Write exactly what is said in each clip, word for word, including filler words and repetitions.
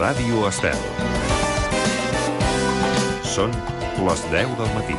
Ràdio Estel. Són les deu del matí.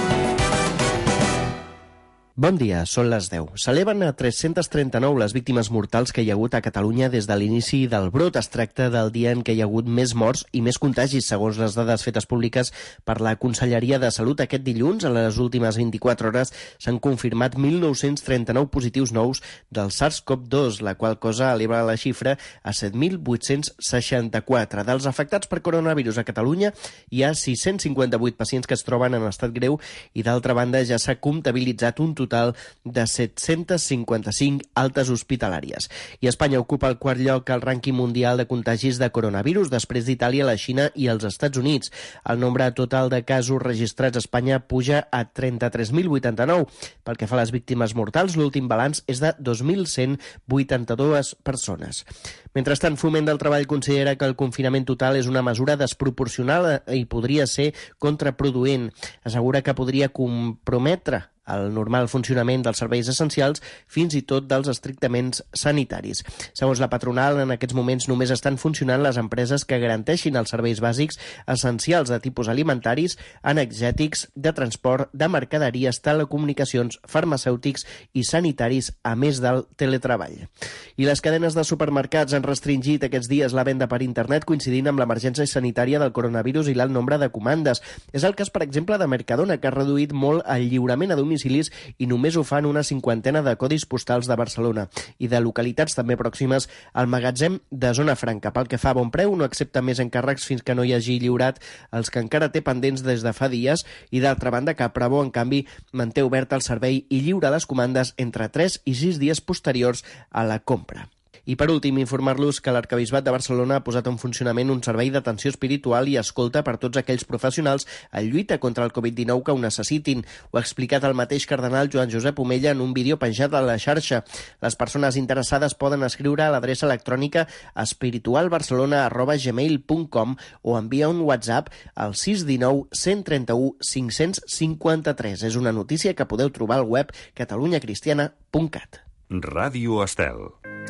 Bon dia, són les deu. S'eleven a tres-centes trenta-nou les víctimes mortals que hi ha hagut a Catalunya des de l'inici del brot. Es tracta del dia en què hi ha hagut més morts i més contagis, segons les dades fetes públiques per la Conselleria de Salut. Aquest dilluns, a les últimes vint-i-quatre hores, s'han confirmat mil nou-cents trenta-nou positius nous del SARS-CoV dos, la qual cosa eleva la xifra a set mil vuit-cents seixanta-quatre. Dels afectats per coronavirus a Catalunya, hi ha sis-cents cinquanta-vuit pacients que es troben en estat greu i, d'altra banda, ja s'ha comptabilitzat un total de set-cents cinquanta-cinc altes hospitalàries. I Espanya ocupa el quart lloc al rànquing mundial de contagis de coronavirus, després d'Itàlia, la Xina i els Estats Units. El nombre total de casos registrats a Espanya puja a trenta-tres mil vuitanta-nou. Pel que fa a les víctimes mortals, l'últim balanç és de dos mil cent vuitanta-dues persones. Mentrestant, Foment del Treball considera que el confinament total és una mesura desproporcionada i podria ser contraproduent. Assegura que podria comprometre el normal funcionament dels serveis essencials, fins i tot dels estrictaments sanitaris. Segons la patronal, en aquests moments només estan funcionant les empreses que garanteixin els serveis bàsics essencials de tipus alimentaris, energètics, de transport, de mercaderies, telecomunicacions, farmacèutics i sanitaris, a més del teletreball. I les cadenes de supermercats han restringit aquests dies la venda per internet, coincidint amb l'emergència sanitària del coronavirus i l'alt nombre de comandes. És el cas, per exemple, de Mercadona, que ha reduït molt el lliurament a domicili i només ho fan una cinquantena de codis postals de Barcelona i de localitats també pròximes al magatzem de Zona Franca. Pel que fa a Bon Preu, no accepta més encàrrecs fins que no hi hagi lliurat els que encara té pendents des de fa dies i, d'altra banda, Caprabo, en canvi, manté obert el servei i lliura les comandes entre tres i sis dies posteriors a la compra. I per últim, informar-los que l'Arquebisbat de Barcelona ha posat en funcionament un servei d'atenció espiritual i escolta per tots aquells professionals en lluita contra el covid dinou que ho necessitin. Ho ha explicat el mateix cardenal Joan Josep Omella en un vídeo penjat a la xarxa. Les persones interessades poden escriure a l'adreça electrònica espiritualbarcelona arroba gmail punt com o enviar un WhatsApp al sis un nou, cent trenta-u, cinc-cents cinquanta-tres. És una notícia que podeu trobar al web catalunya cristiana punt cat. Ràdio Estel.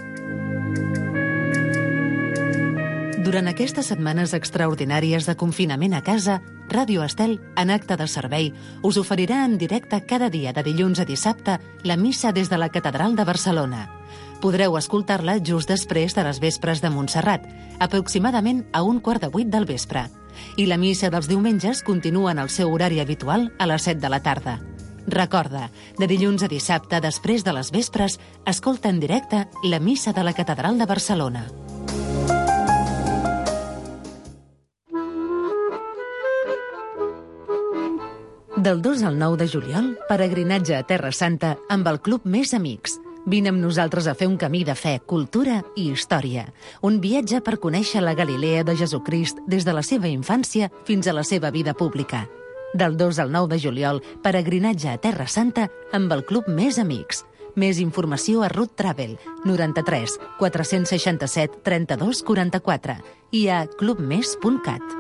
Durant aquestes setmanes extraordinàries de confinament a casa, Ràdio Estel, en acte de servei, us oferirà en directe cada dia de dilluns a dissabte la missa des de la Catedral de Barcelona. Podreu escoltar-la just després de les vespres de Montserrat, aproximadament a un quart de vuit del vespre. I la missa dels diumenges continua en el seu horari habitual a les set de la tarda. Recorda, de dilluns a dissabte, després de les vespres, escolta en directe la missa de la Catedral de Barcelona. Del dos al nou de juliol, peregrinatge a Terra Santa amb el Club Més Amics. Vine amb nosaltres a fer un camí de fe, cultura i història. Un viatge per conèixer la Galilea de Jesucrist des de la seva infància fins a la seva vida pública. Del dos al nou de juliol, peregrinatge a Terra Santa amb el Club Més Amics. Més informació a Root Travel, noranta-tres, quatre-cents seixanta-set, trenta-dos, quaranta-quatre i a clubmes punt cat.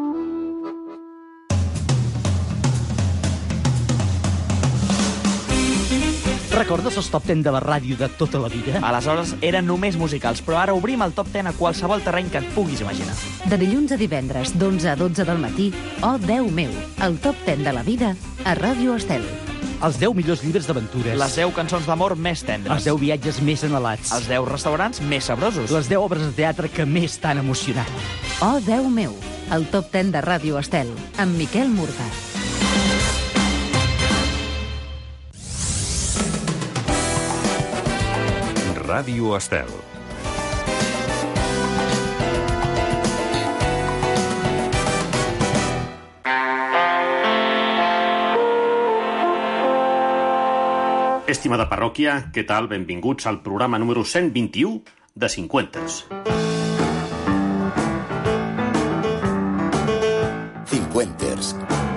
Recordes els top deu de la ràdio de tota la vida? Aleshores eren només musicals, però ara obrim el top deu a qualsevol terreny que et puguis imaginar. De dilluns a divendres, d'onze a dotze del matí, Oh Déu meu, el top deu de la vida a Ràdio Estel. Els deu millors llibres d'aventures. Les deu cançons d'amor més tendres. Els deu viatges més anhelats. Els deu restaurants més sabrosos. Les deu obres de teatre que més t'han emocionat. Oh Déu meu, el top deu de Ràdio Estel, amb Miquel Murga. Ràdio Estel. Estimada parròquia, què tal? Benvinguts al programa número cent vint-i-u de Cincuentes. Cincuentes.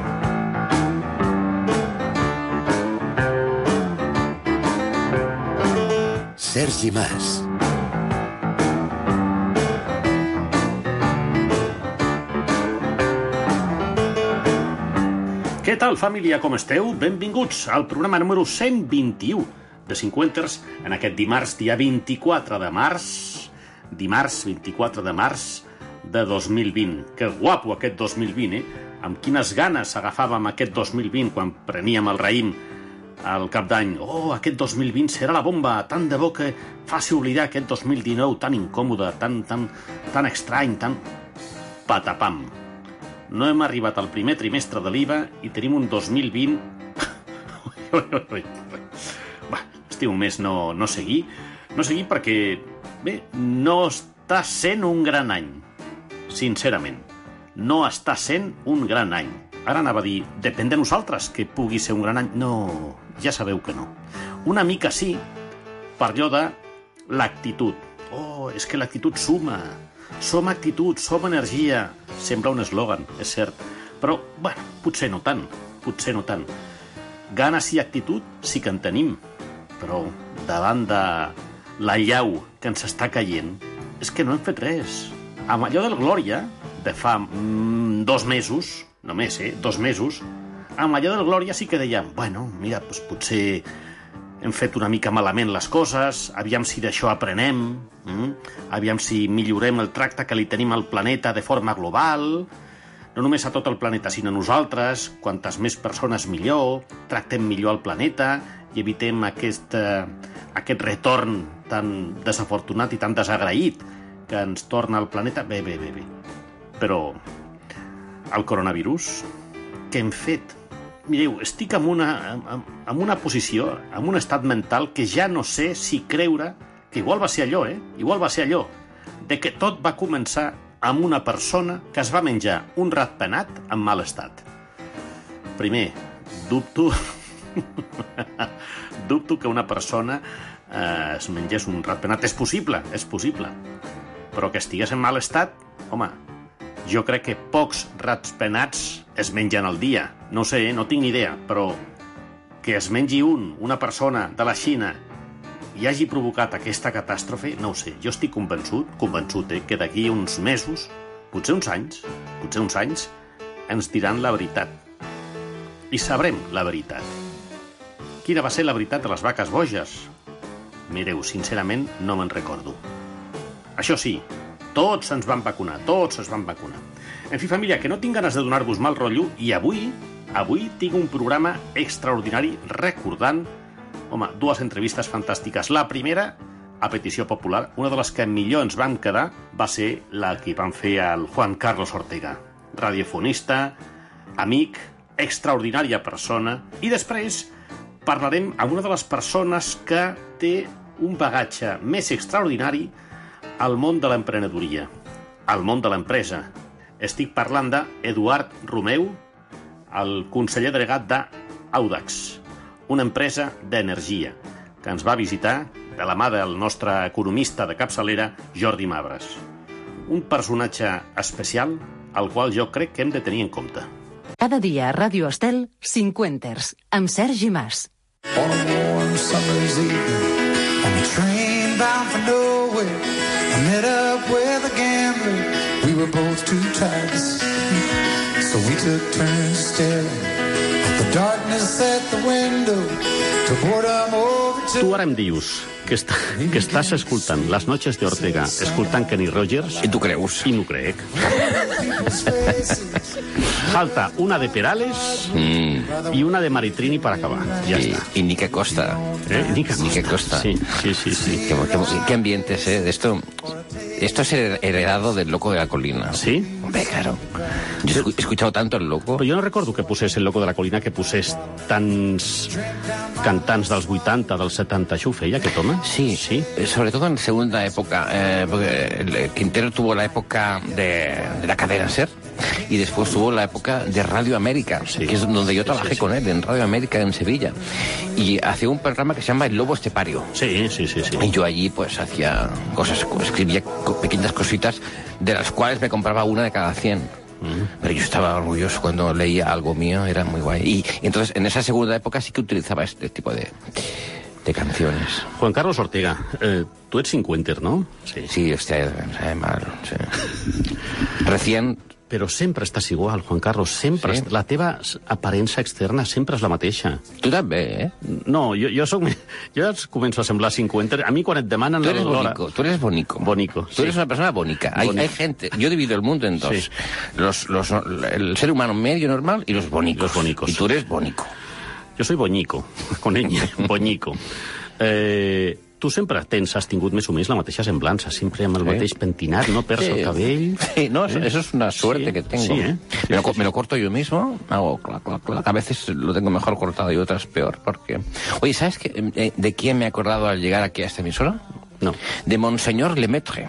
Sergi Mas. Què tal, família, com esteu? Benvinguts al programa número cent vint-i-u de Cincuentes en aquest dimarts, dia vint-i-quatre de març. Dimarts, vint-i-quatre de març de dos mil vint. Que guapo aquest dos mil vint, eh? Amb quines ganes agafàvem aquest dos mil vint quan preníem el raïm al cap d'any. Oh, aquest dos mil vint serà la bomba, tant de bo que faci oblidar aquest dos mil dinou tan incòmode, tan, tan, tan estrany, tan... Patapam. No hem arribat al primer trimestre de l'I V A i tenim un dos mil vint... Va, estiu un mes no, no seguir, no seguir perquè, bé, no està sent un gran any. Sincerament, no està sent un gran any. Ara anava a dir, depèn de nosaltres que pugui ser un gran any. No, ja sabeu que no. Una mica sí, per allò de l'actitud. Oh, és que l'actitud suma. Som actitud, som energia. Sembla un eslògan, és cert. Però, bueno, potser no tant, potser no tant. Ganes i actitud sí que en tenim. Però davant de la llau que ens està caient, és que no hem fet res. Amb allò del Glòria, de fa mm, dos mesos, només, eh, dos mesos, amb allò del Glòria sí que dèiem, bueno, mira, doncs potser hem fet una mica malament les coses, aviam si d'això aprenem, mm? aviam si millorem el tracte que li tenim al planeta de forma global, no només a tot el planeta, sinó a nosaltres, quantes més persones millor, tractem millor el planeta i evitem aquest, eh, aquest retorn tan desafortunat i tan desagraït que ens torna al planeta. Bé, bé, bé, bé. Però el coronavirus, què hem fet? Mireu, estic en una, en, en una posició, en un estat mental que ja no sé si creure que igual va ser allò, eh? Igual va ser allò, de que tot va començar amb una persona que es va menjar un ratpenat en mal estat. Primer, dubto... dubto que una persona eh, es mengés un ratpenat. És possible, és possible. Però que estigués en mal estat, home, jo crec que pocs ratpenats es mengen al dia. No sé, no tinc ni idea, però que es mengi un, una persona de la Xina, i hagi provocat aquesta catàstrofe, no ho sé. Jo estic convençut, convençut, eh, que d'aquí uns mesos, potser uns anys, potser uns anys, ens diran la veritat. I sabrem la veritat. Quina va ser la veritat de les vaques boges? Mireu, sincerament, no me'n recordo. Això sí, tots ens van vacunar, tots ens van vacunar. En fi, família, que no tinc ganes de donar-vos mal rotllo, i avui, avui tinc un programa extraordinari recordant, home, dues entrevistes fantàstiques. La primera, a petició popular, una de les que millor ens vam quedar va ser la que van fer al Juan Carlos Ortega, radiofonista, amic, extraordinària persona, i després parlarem amb una de les persones que té un bagatge més extraordinari al món de l'emprenedoria, al món de l'empresa. Estic parlant d'Eduard Romeu, el conseller delegat d'Audax, una empresa d'energia, que ens va visitar de la mà del nostre economista de capçalera, Jordi Mabres. Un personatge especial al qual jo crec que hem de tenir en compte. Cada dia a Ràdio Estel, Cinquenters, amb Sergi Mas. On a warm summer's evening, on a train bound for nowhere, I met up with a gambler. We were both too tired to sleep, so we took turns staring at the darkness at the window, to boredom overtook. Tu ara em dius que, està, que estàs escoltant Les Noches de Ortega, escoltant Kenny Rogers... I tu creus? I no crec. Falta una de Perales mm. i una de Maritrini per acabar. Ja sí, està. Y Nica Costa. ¿Eh? Nica Costa. Nica Costa. Sí, sí, sí. sí. Qué, qué, qué ambientes, ¿eh? De esto, esto es heredado del Loco de la Colina. ¿Sí? Hombre, claro. Yo he escuchado tanto El Loco. Però jo no recordo que posés El Loco de la Colina, que posés tants cantants dels vuitanta, dels setanta. Això ho feia, aquest home? Sí, sí. Sobre todo en segunda época. Eh, porque Quintero tuvo la época de, de la cadena SER. Y después tuvo la época de Radio América, sí, que es donde yo trabajé sí, sí, con él, en Radio América, en Sevilla. Y hacía un programa que se llama El Lobo Estepario. Sí, sí, sí, sí. Y yo allí pues hacía cosas, escribía pequeñas cositas, de las cuales me compraba una de cada cien. Mm. Pero yo estaba orgulloso cuando leía algo mío, era muy guay. Y, y entonces en esa segunda época sí que utilizaba este tipo de... de canciones. Juan Carlos Ortega, eh, tú eres cincuenter, ¿no? Sí, sí, este, sabe mal. Sí. Recién però sempre estàs igual, Juan Carlos, sempre. Sí? est- La teva aparença externa sempre és la mateixa. Tu també, eh? No, jo, jo, soc, jo els començo a semblar cinquanta. A mi quan et demanen... Tú eres l'hora- bonico, tú eres bonico. Bonico, Tú sí. eres una persona bonica. Hay, Bonico. hay gente, yo divido el mundo en dos. Sí. Los, los, el ser humano medio normal y los bonicos. Los bonicos. Y tú eres bonico. Jo soy boñico, con ell, boñico. Eh, tu sempre tens, has tingut més o menys la mateixa semblança, sempre amb el Sí. mateix pentinat, no perds el cabell. Sí, no, eso, eso es una suerte Sí, que tengo. sí, ¿eh? Sí, me, lo, sí, co- sí. me lo corto yo mismo, hago clac, clac, clac. A veces lo tengo mejor cortado y otras peor, porque... Oye, ¿sabes qué, eh, de quién me he acordado al llegar aquí a esta emisora? No. De Monseñor Lemaitre,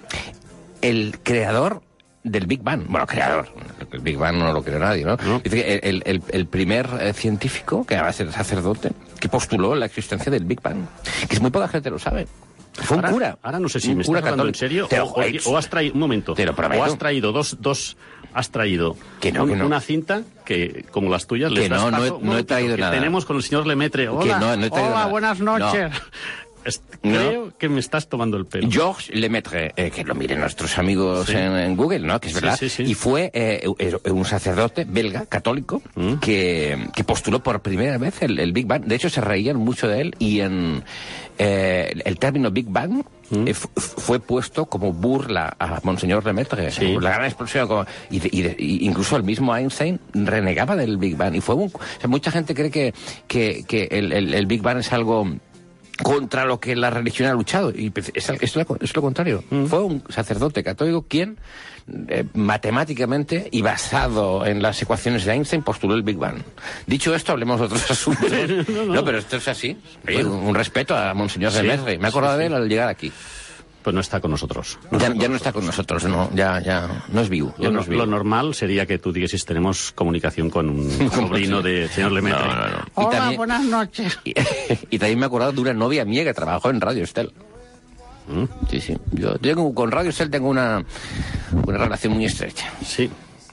el creador del Big Bang. Bueno, creador. El Big Bang no lo creó nadie, ¿no? No. Dice que el, el, el primer eh, científico, que va a ser sacerdote, que postuló la existencia del Big Bang. Que es muy poca gente lo sabe. Fue un Ahora- cura. Ahora no sé si un me cura estás hablando en católico. serio Te lo o, juro. o- o has traído... Un momento. Te lo prometo. O has traído dos... dos has traído Que no, un- que no. una cinta que, como las tuyas, Que les das no, no he- paso. Un no he momentito, traído que nada. Tenemos con el señor Lemaitre. Hola, no, no he traído hola, nada. buenas noches. Es- No. Creo que me estás tomando el pelo. Georges Lemaitre, eh, que lo miren nuestros amigos Sí. en, en Google, ¿no? Que es Sí, verdad. sí, sí. Y fue eh, eh, un sacerdote belga, católico, Mm. que, que postuló por primera vez el, el Big Bang. De hecho, se reían mucho de él y en eh, el término Big Bang Mm. eh, fu- fue puesto como burla a Monseñor Lemaitre. Sí. La gran explosión. Como, y, de- y de- y incluso el mismo Einstein renegaba del Big Bang. Y fue un, o sea, mucha gente cree que, que, que el, el, el Big Bang es algo contra lo que la religión ha luchado. Y es, es, lo, es lo contrario. Mm. Fue un sacerdote católico quien, eh, matemáticamente y basado en las ecuaciones de Einstein, postuló el Big Bang. Dicho esto, hablemos de otros asuntos. no, no, no. pero esto es así. Oye, un, un respeto a Monseñor Sí, Lemaitre. Me he acordado sí, de él sí. al llegar aquí. Pues no está con nosotros. Ya, ya no está con nosotros, no. Ya, ya no es vivo. Ya Lo, no no- es vivo. lo normal sería que tú dijeses tenemos comunicación con un sobrino de señor Lemaitre. No, no, no. Y Hola, también- buenas noches. Y, y también me he acordado de una novia mía que trabajó en Radio Estel. Mm. Sí, sí. Yo tengo, con Radio Estel tengo una, una relación muy estrecha. Sí.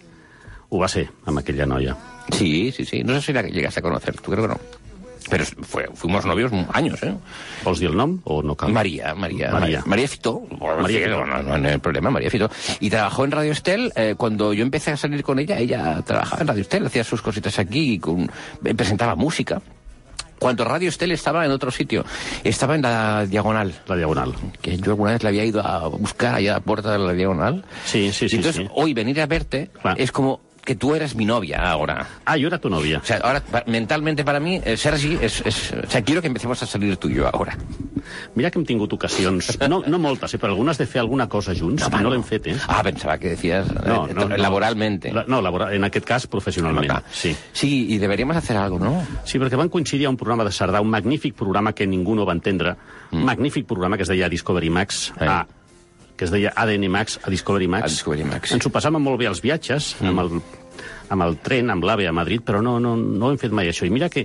Ho va ser, amb aquella noia. Sí, sí, sí. No sé si la llegaste a conocer, tú creo que no. Pero fue, fuimos novios años, ¿eh? Vols dir el nom o no cal? María, María, María. María, María Fito. María Sí, Fito. No, no, no hay problema, María Fito. Y trabajó en Radio Estel. Eh, cuando yo empecé a salir con ella, ella trabajaba en Radio Estel, hacía sus cositas aquí, y con, eh, presentaba música. Cuando Radio Estel estaba en otro sitio, estaba en la Diagonal. La Diagonal. Que yo alguna vez la había ido a buscar allá a la puerta de la Diagonal. Sí, sí, sí. Y entonces, sí. hoy venir a verte Claro. es como que tú eres mi novia ahora. Ah, yo era tu novia. O sea, ahora, pa- mentalmente para mí, eh, Sergi, es, es... O sea, quiero que empecemos a salir tú y yo ahora. Mira que hem tingut ocasions, no, no moltes, eh, però algunes de fer alguna cosa junts, home, i no l'hem fet, eh? Ah, pensaba que decías eh, No, no, no. laboralmente. La- No, labora- en aquest cas, professionalment, Acá. sí. Sí, y deberíamos hacer algo, ¿no? Sí, perquè van coincidir a un programa de Cerdà, un magnífic programa que ningú no va entendre, un magnífic programa que es deia Discovery Max, Mm. a, que es deia A D N Max, a Discovery Max. A Discovery Max. Ens ho passàvem molt bé als viatges, Mm. amb, el, amb el tren, amb l'AVE a Madrid, però no, no, no hem fet mai això. I mira que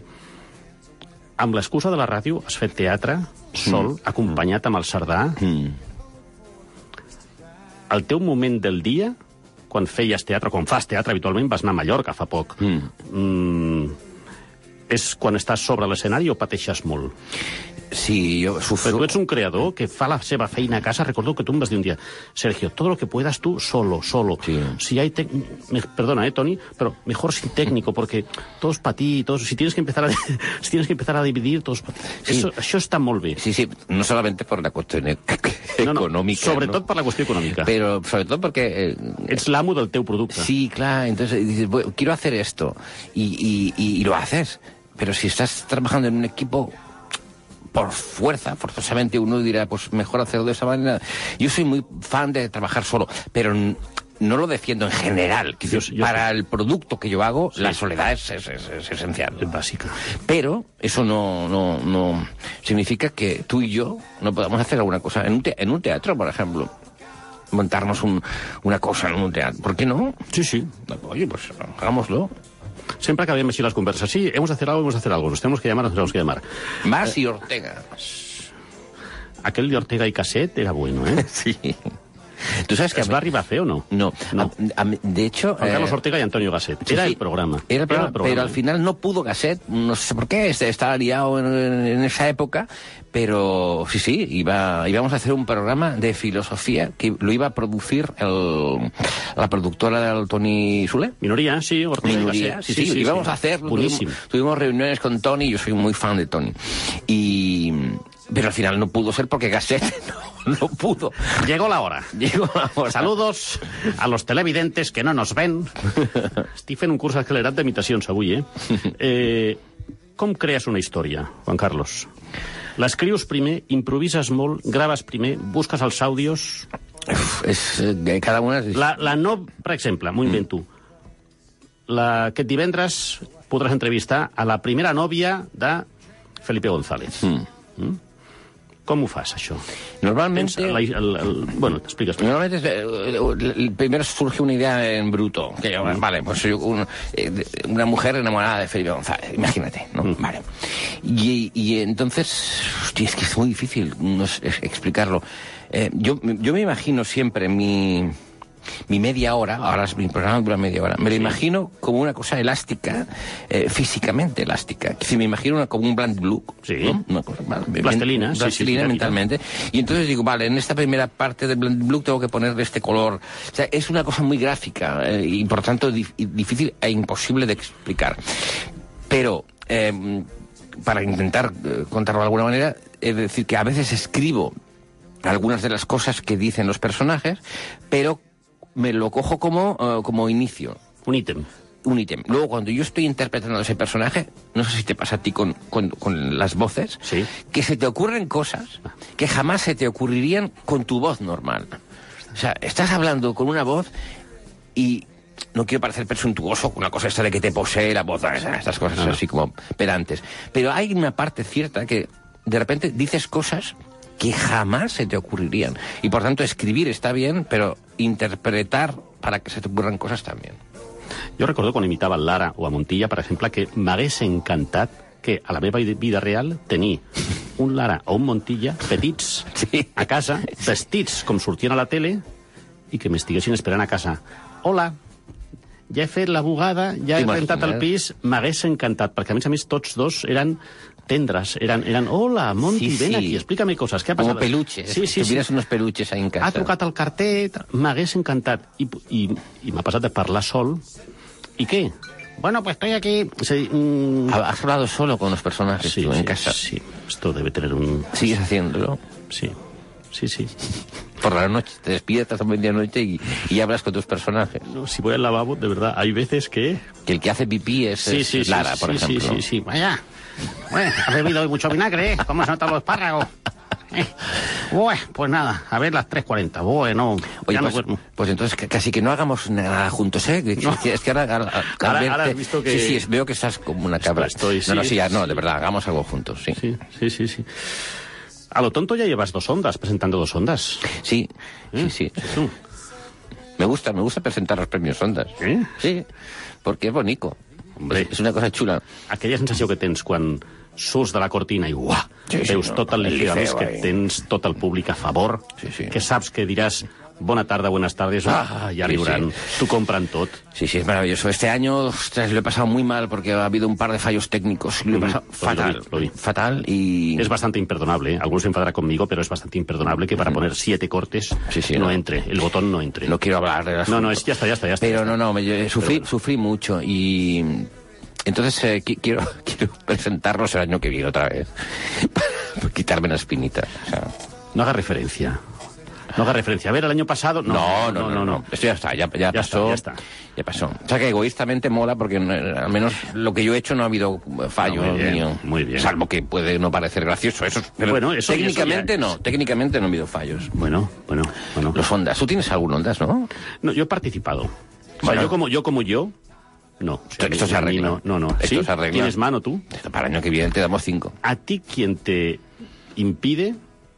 amb l'excusa de la ràdio has fet teatre sol, Mm. acompanyat amb el Cerdà. Mm. El teu moment del dia, quan feies teatre, quan fas teatre habitualment, vas anar a Mallorca fa poc, Mm. mm, és quan estàs sobre l'escenari o pateixes molt? Sí, yo Però sufro... tu ets un creador que fa la seva feina a casa. Recordo que tu em vas dir un dia, Sergio, todo lo que puedas tú solo, solo. Sí. Si hay tec- me- perdona, eh, Toni, pero mejor sin técnico, porque todo es para ti, todo, si tienes que empezar a, si tienes que empezar a dividir, todo es para ti. Sí. Eso, això està molt bé. Sí, sí, no solamente por la cuestión e- No, no, económica, sobretot ¿no? per la qüestió econòmica. Pero sobre todo porque... eh, Ets l'amo del teu producte. Sí, claro, entonces dices, "Bueno, quiero hacer esto", y, y, y, y lo haces. Pero si estás trabajando en un equipo, por fuerza, forzosamente uno dirá, pues mejor hacerlo de esa manera. Yo soy muy fan de trabajar solo, pero n- no lo defiendo en general. Quiero decir, Yo- yo para el producto que yo hago, Sí. la soledad es, es, es- es esencial. És bàsica. Pero eso no, no, no significa que tú y yo no podamos hacer alguna cosa. En un, te- en un teatro, por ejemplo, montarnos un- una cosa en un teatro. ¿Por qué no? Sí, sí. Oye, pues hagámoslo. Siempre acabem així les converses. Sí, hemos de hacer algo, hemos de hacer algo. Nos tenemos que llamar, nos tenemos que llamar. Más y Ortega. Aquel de Ortega y Cassette era bueno, ¿eh? Sí. ¿Tú sabes que ¿Es va arribar a fer o no? No. No. A, a, de hecho... Juan Carlos eh, Ortega y Antonio Gasset. sí, Era sí, el programa. Era el programa, Era el programa. pero al final no pudo Gasset, no sé por qué, este, estaba liado en, en esa época, pero sí, sí, iba, íbamos a hacer un programa de filosofía que lo iba a producir el, la productora del Toni Soler. Minoría, sí, Ortega y Minoría, Gasset. sí, sí, sí, íbamos sí. a hacer, Buenísimo. Tuvimos, tuvimos reuniones con Toni, yo soy muy fan de Toni, y... pero al final no pudo ser porque Gasset no, no pudo. Llegó la hora. Llegó la hora. Saludos a los televidentes que no nos ven. Estic fent un curs accelerat d'imitacions avui, eh? eh? Com crees una història, Juan Carlos? L'escrius primer, improvises molt, graves primer, busques els àudios... Uf, és, eh, cada una... És... La, la no, per exemple, m'ho invento, la, aquest divendres podràs entrevistar a la primera nòvia de Felipe González. Mm. Mm? Com ho fas, això? Normalmente... El, el, el, bueno, t'expliques. Normalmente es, primero surge una idea en bruto. Que yo, mm. Vale, pues soy un, una mujer enamorada de Felipe González, imagínate, ¿no? Mm. Vale. Y, y entonces, hostia, es que es muy difícil no es, es explicarlo. Eh, yo, yo me imagino siempre mi... mi media hora, ahora mi programa dura media hora, me lo sí. imagino como una cosa elástica, eh, físicamente elástica. Es decir, me imagino una, como un Bland Blue, sí. ¿no? Una cosa, vale, plastilina, plastilina sí, sí, mentalmente. Y entonces digo, vale, en esta primera parte del Bland Blue tengo que ponerle este color. O sea, es una cosa muy gráfica eh, y por tanto di difícil e imposible de explicar. Pero, eh, para intentar eh, contarlo de alguna manera, es decir, que a veces escribo algunas de las cosas que dicen los personajes, pero me lo cojo como, uh, como inicio. Un ítem. Un ítem. Luego, cuando yo estoy interpretando a ese personaje, no sé si te pasa a ti con, con, con las voces, sí. que se te ocurren cosas que jamás se te ocurrirían con tu voz normal. O sea, estás hablando con una voz y... no quiero parecer presuntuoso, una cosa esta de que te posee la voz, estas cosas no. así como pedantes. Pero hay una parte cierta que de repente dices cosas que jamás se te ocurrirían. Y por tanto, escribir está bien, pero interpretar para que se te ocurran cosas también. Jo recordo quan imitava Lara o a Montilla, per exemple, que m'hagués encantat que a la meva vida real tenir un Lara o un Montilla petits sí. a casa, vestits com sortien a la tele i que m'estiguessin esperant a casa. Hola, ja he fet la bugada, ja he rentat el pis, m'hagués encantat, perquè a més a més tots dos eren tendras, eran, eran hola, Monty, sí, ven sí. aquí, explícame cosas, ¿qué ha pasado? Como peluches, sí, sí, tuvieras sí. unos peluches ahí en casa. Ha trucat el carter, m'hagués encantat. I, i, i m'ha passat de parlar sol. ¿Y qué? Bueno, pues estoy aquí... Sí, mm... ¿Has hablado solo con los personajes sí, tú, sí, en casa? Sí, esto debe tener un... ¿Sigues haciéndolo? Sí, sí, sí. Por la noche, te despiertas a medianoche y, y hablas con tus personajes. No, si voy al lavabo, de verdad, hay veces que... Que el que hace pipí es, sí, es sí, Lara, sí, por sí, ejemplo. Sí, sí, sí, vaya... Bueno, has bebido hoy mucho vinagre, ¿eh? ¿Cómo se notan los espárragos? Eh. Bueno, pues nada, a ver las tres cuarenta. Bueno, Oye, ya pues, no duermo. Pues entonces casi que no hagamos nada juntos, ¿eh? No. Es que ahora... Ahora, ahora, ahora has visto que... Sí, sí, veo que estás como una cabra. Estoy, sí, no, no, sí, ya, no, sí. de verdad, hagamos algo juntos, sí. Sí, sí, sí, sí. A lo tonto ya llevas dos ondas, presentando dos ondas. Sí, ¿Eh? sí, sí. sí. Me gusta, me gusta presentar los premios ondas. ¿Eh? Sí, porque es bonito. Hombre, és una cosa xula. Aquella sensació que tens quan surts de la cortina i uah, sí, sí, veus no, tot el liceu, liceu que eh? tens tot el públic a favor, sí, sí. que saps que diràs bona tarda, buenas tardes, ah, ya riurán, sí, sí. T'ho compran tot. Sí, sí, es maravilloso. Este año, ostras, lo he pasado muy mal porque ha habido un par de fallos técnicos. Lo he pasado mm, fatal, lo vi, lo vi. fatal y... Es bastante imperdonable, ¿eh? Algunos se enfadarán conmigo, pero es bastante imperdonable que para poner siete cortes sí, sí, no, no entre, el botón no entre. No quiero hablar de las... No, no, es, ya está, ya está, ya está. Pero ya está. no, no, me, yo, sufrí, bueno. sufrí mucho y... Entonces eh, qu quiero, quiero presentarlos el año que viene otra vez. Para quitarme la espinita. O sea... No haga referencia. No haga referencia. A ver, el año pasado... No, no, no, no. no, no. Esto ya está, ya, ya, ya pasó. Está, ya está. Ya pasó. O sea que egoístamente mola porque no, al menos lo que yo he hecho no ha habido fallo no, muy bien, mío. Muy bien. Salvo que puede no parecer gracioso. Eso, pero bueno, eso, técnicamente eso no. Técnicamente no ha habido fallos. Bueno, bueno, bueno. Los ondas. ¿Tú tienes algún ondas, no? No, yo he participado. O sea, bueno. yo como yo, como yo no. O sea, esto se arregla. No, no. no. Esto ¿Sí? se arregla. ¿Tienes mano tú? Para el año que viene te damos cinco. ¿A ti quién te impide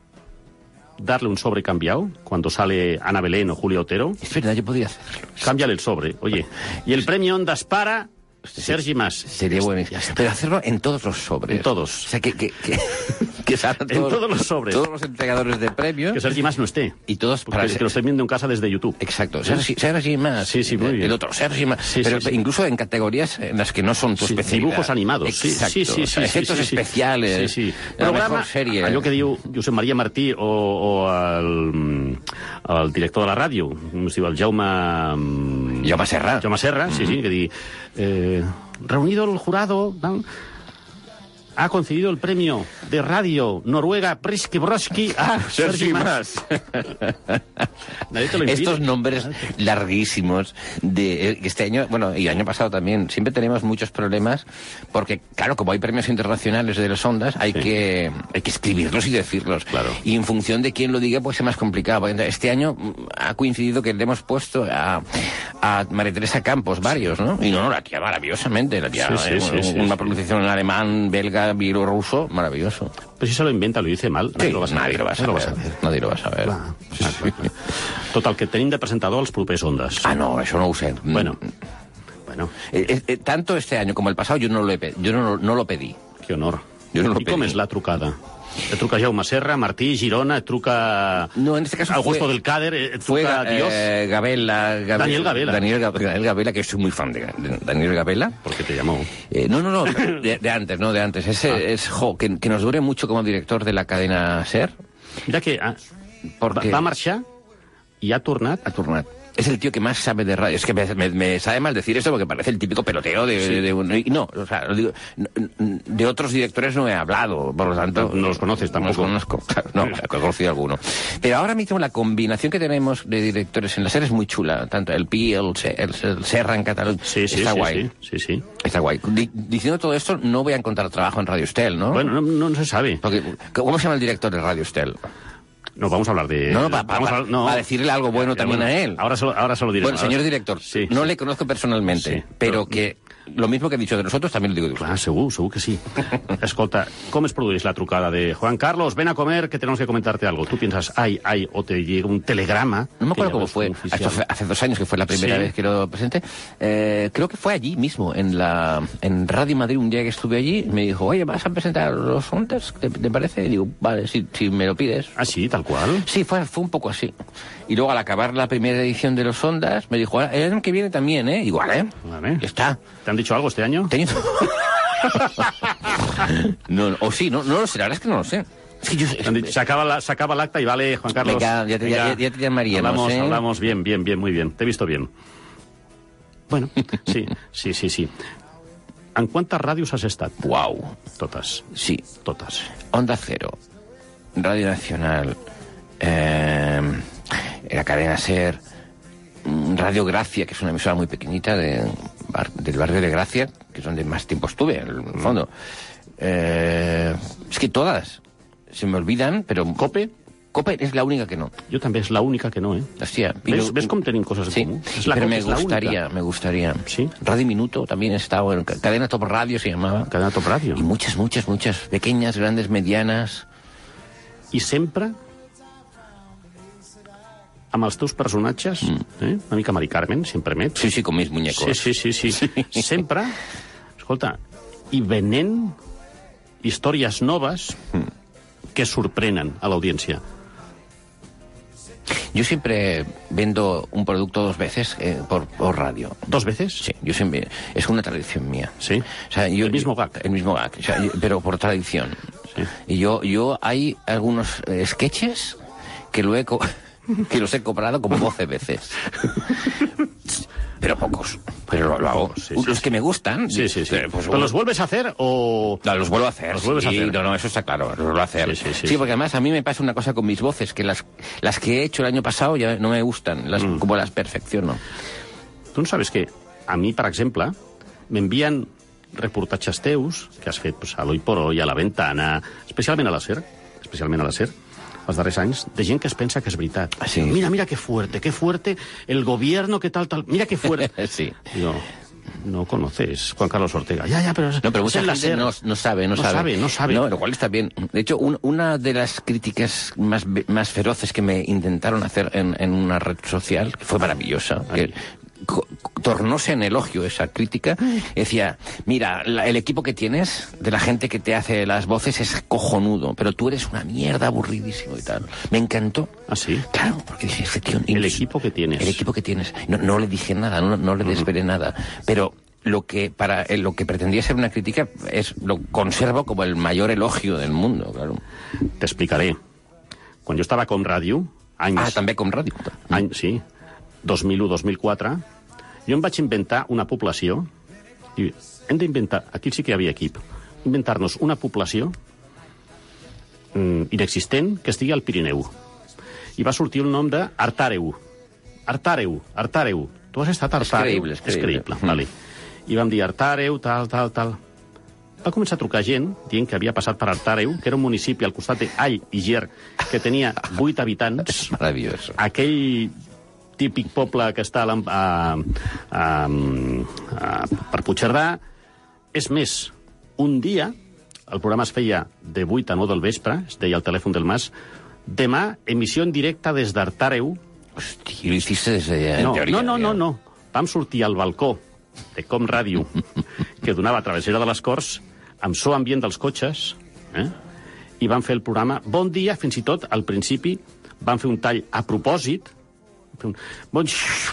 darle un sobre cambiado cuando sale Ana Belén o Julio Otero? Es verdad, yo podría hacerlo. Cámbiale el sobre, oye. Y el premio Ondas para Sergi Mas. Sería buenísimo. Pero hacerlo en todos los sobres. En todos. O sea, que... que, que... que salgan en todos, todos los sobres. Todos los entregadores de premios. Que Sergi Mas no esté. Y todos para que, ser... que lo estén viendo en casa desde YouTube. Exacto. Sergi, Sergi Mas. Sí, sí, muy bien. El otro, Sergi Mas. Sí, pero sí, sí. incluso en categorías en las que no son tu sí, especialidad. Dibujos animados. Exacto. Sí, sí, sí, o sea, sí, efectos sí, sí, especiales. Sí, sí. La Programa, mejor serie. Allò que diu Josep Maria Martí o, o el, el director de la ràdio, com es diu, el Jaume... Jaume Serra. Jaume Serra, sí, sí, que di... Eh, reunido el jurado... ¿no? Ha concedido el premio de radio Noruega Prisky Broski a Sergi Mas. Estos nombres larguísimos de este año, bueno, y el año pasado también, siempre tenemos muchos problemas porque, claro, como hay premios internacionales de las ondas, hay, sí. que, hay que escribirlos y decirlos. Claro. Y en función de quién lo diga, pues es más complicado. Este año ha coincidido que le hemos puesto a, a María Teresa Campos varios, ¿no? Y no, no, la tía maravillosamente, la tía, sí, eh, sí, una, sí, una sí. pronunciación en alemán, belga, bielorruso, maravilloso. Pero si se lo inventa, lo dice mal, nadie sí, lo va a saber. Nadie lo va a saber. No lo va a saber. Nadie lo va a saber. Clar, sí, sí. Total, que tenim de presentador als propers Ondes. Ah, no, això no ho sé. Bueno, bueno. Eh, eh, tanto este año como el pasado yo no lo, he, yo no, no lo pedí. Qué honor. Yo no lo I pedí. com és la trucada? Et truca Jaume Serra, Martí, Girona, et truca... No, en este caso Augusto fue, del Cáder, et fue truca Dios... Eh, Gabela, Gabela, Daniel Gabela. Daniel, Daniel Gabela, que soy muy fan de, de Daniel Gabela. ¿Por qué te llamó? Eh, no, no, no, de, de antes, no, de antes. Ese ah. es, jo, que, que nos dure mucho como director de la cadena SER. Mira que ah, porque va, va marxar i ha tornat... Ha tornat. Es el tío que más sabe de radio. Es que me, me, me sabe mal decir esto porque parece el típico peloteo de... Sí. de, de un, no, o sea, lo digo, de otros directores no he hablado, por lo tanto... No, no los conoces tampoco. No los conozco, claro, no, he conocido alguno. Pero ahora mismo la combinación que tenemos de directores en la serie es muy chula. Tanto el Pi, el, el, el Serra en Cataluña. Sí, sí, está sí, guay. Sí, sí, sí. Está guay. D diciendo todo esto, no voy a encontrar trabajo en Radio Estel, ¿no? Bueno, no, no, no se sabe. Porque, ¿cómo se llama el director de Radio Estel? No, vamos a hablar de... No, no, para pa, pa, no. pa decirle algo bueno ya, también bueno, a él. Ahora se lo, ahora se lo diré. Bueno, señor director, sí, no sí. le conozco personalmente, Sí, pero, però... que lo mismo que he dicho de nosotros también lo digo de usted. Clar, segur, segur que sí. Escolta, com es produeix la trucada de Juan Carlos, ven a comer, que tenemos que comentarte algo? Tú piensas, ay, ay, o te llega un telegrama... No me acuerdo cómo fue, esto fue hace dos años que fue la primera sí. vez que lo presenté. Eh, creo que fue allí mismo, en la en Radio Madrid, un día que estuve allí, me dijo, oye, ¿vas a presentar los Ondas? ¿Te, te parece? Y digo, vale, si, si me lo pides. Ah, sí, tal cual. Sí, fue, fue un poco así. Y luego al acabar la primera edición de los Ondas, me dijo, el año que viene también, ¿eh? Igual, ¿eh? Vale. Ya está. ¿Te han dicho algo este año? Teniendo... no, no, o sí, no, no lo sé, la verdad es que no lo sé. Es que yo... Se acaba la, se acaba el acta y vale, Juan Carlos. Venga, ya te, venga, ya, ya te llamaríamos, hablamos, ¿eh? hablamos bien, bien, bien, muy bien. Te he visto bien. Bueno, sí, sí, sí, sí. En quantes ràdios has estat? Uau. Totes. Sí. Totes. Onda Cero, Radio Nacional, eh, la cadena SER, Radio Gracia, que es una emisora muy pequeñita de, del barrio de Gracia, que es donde más tiempo estuve, en el fondo. Eh, es que todas se me olvidan, pero... ¿Cope? Cope es la única que no. Jo també és l'única que no, eh? Hostia. ¿Ves, lo, ¿Ves com tenim coses en sí, común? Es la pero Cope, me es la gustaría, única. me gustaría. ¿Sí? Radio Minuto también he estado en Cadena Top Radio, se llamaba. Cadena Top Radio. Y muchas, muchas, muchas, pequeñas, grandes, medianas. I sempre amb els teus personatges, mm. eh? Una mica Mari Carmen, si em permets. Sí, sí, con mis muñecos. Sí, sí, sí, sí. sí. Sempre, escolta, i venent històries noves mm. que sorprenen a l'audiència. Yo siempre vendo un producto dos veces eh, por, por radio. ¿Dos veces? Sí, yo siempre... Es una tradición mía. ¿Sí? O sea, yo, el mismo gag. El mismo gag, o sea, yo, pero por tradición. Sí. Y yo, yo hay algunos eh, sketches que lo he... Co que los he comprado como doce veces. Pero pocos. Pero lo, lo hago. Sí, sí, los sí. que me gustan. Sí, sí, sí. Eh, pues, ¿Pero los vuelves a hacer o...? No, los vuelvo a hacer. Los vuelves sí, a hacer. No, no, eso está claro. Los vuelvo a hacer. Sí, sí, sí, sí, porque además a mí me pasa una cosa con mis voces, que las, las que he hecho el año pasado ya no me gustan. Las, mm. Como las perfecciono. Tu no sabes que a mi, per exemple, m'envien reportatges teus que has fet pues, a l'Hoy por Hoy, a La Ventana, especialment a la SER, especialment a la SER, els darrers anys, de gent que es pensa que és veritat. Sí. Mira, mira qué fuerte, qué fuerte el gobierno, qué tal, tal... Mira qué fuerte. Sí. Digo, no conoces Juan Carlos Ortega. Ya, ya, pero... No, pero mucha es gente no, no sabe, no, no sabe. sabe. No sabe, no, lo cual está bien. De hecho, un, una de las críticas más, más feroces que me intentaron hacer en, en una red social, que fue maravillosa, que tornóse en elogio esa crítica. Decía, mira, la, el equipo que tienes, de la gente que te hace las voces, es cojonudo, pero tú eres una mierda, aburridísimo y tal. Me encantó. ¿Ah, sí? Claro, porque dije, este tío... El equipo que tienes. El equipo que tienes. No, no le dije nada, no, no le desvelé uh-huh. nada, pero... Lo que para eh, lo que pretendía ser una crítica es lo conservo como el mayor elogio del mundo, claro. Te explicaré. Quan jo estava a Com Ràdio, anys... Ah, també Com Ràdio. Any, sí, dos mil u dos mil quatre, jo em vaig inventar una població, i hem d'inventar, aquí sí que hi havia equip, inventar-nos una població mm, inexistent que estigui al Pirineu. I va sortir el nom d'Artàreu. Artàreu, Artàreu. Tu has estat a Artàreu? És creïble, és creïble. És creïble, mm. vale. I vam dir Artàreu, tal, tal, tal. Va començar a trucar gent dient que havia passat per Artàreu, que era un municipi al costat d'All i Ger, que tenia vuit habitants. És meravellós. Aquell típic poble que està a, a, a, a, per Puigcerdà. És més, un dia, el programa es feia de vuit a nou del vespre, es deia el telèfon del Mas, demà, emissió en directe des d'Artàreu. Hosti, ho hiciste des de... No, no, no, no, no. Vam sortir al balcó de Com Ràdio, que donava a Travessera de les Corts, amb so ambient dels cotxes, eh? I van fer el programa Bon Dia, fins i tot, al principi, van fer un tall a propòsit, un... bon...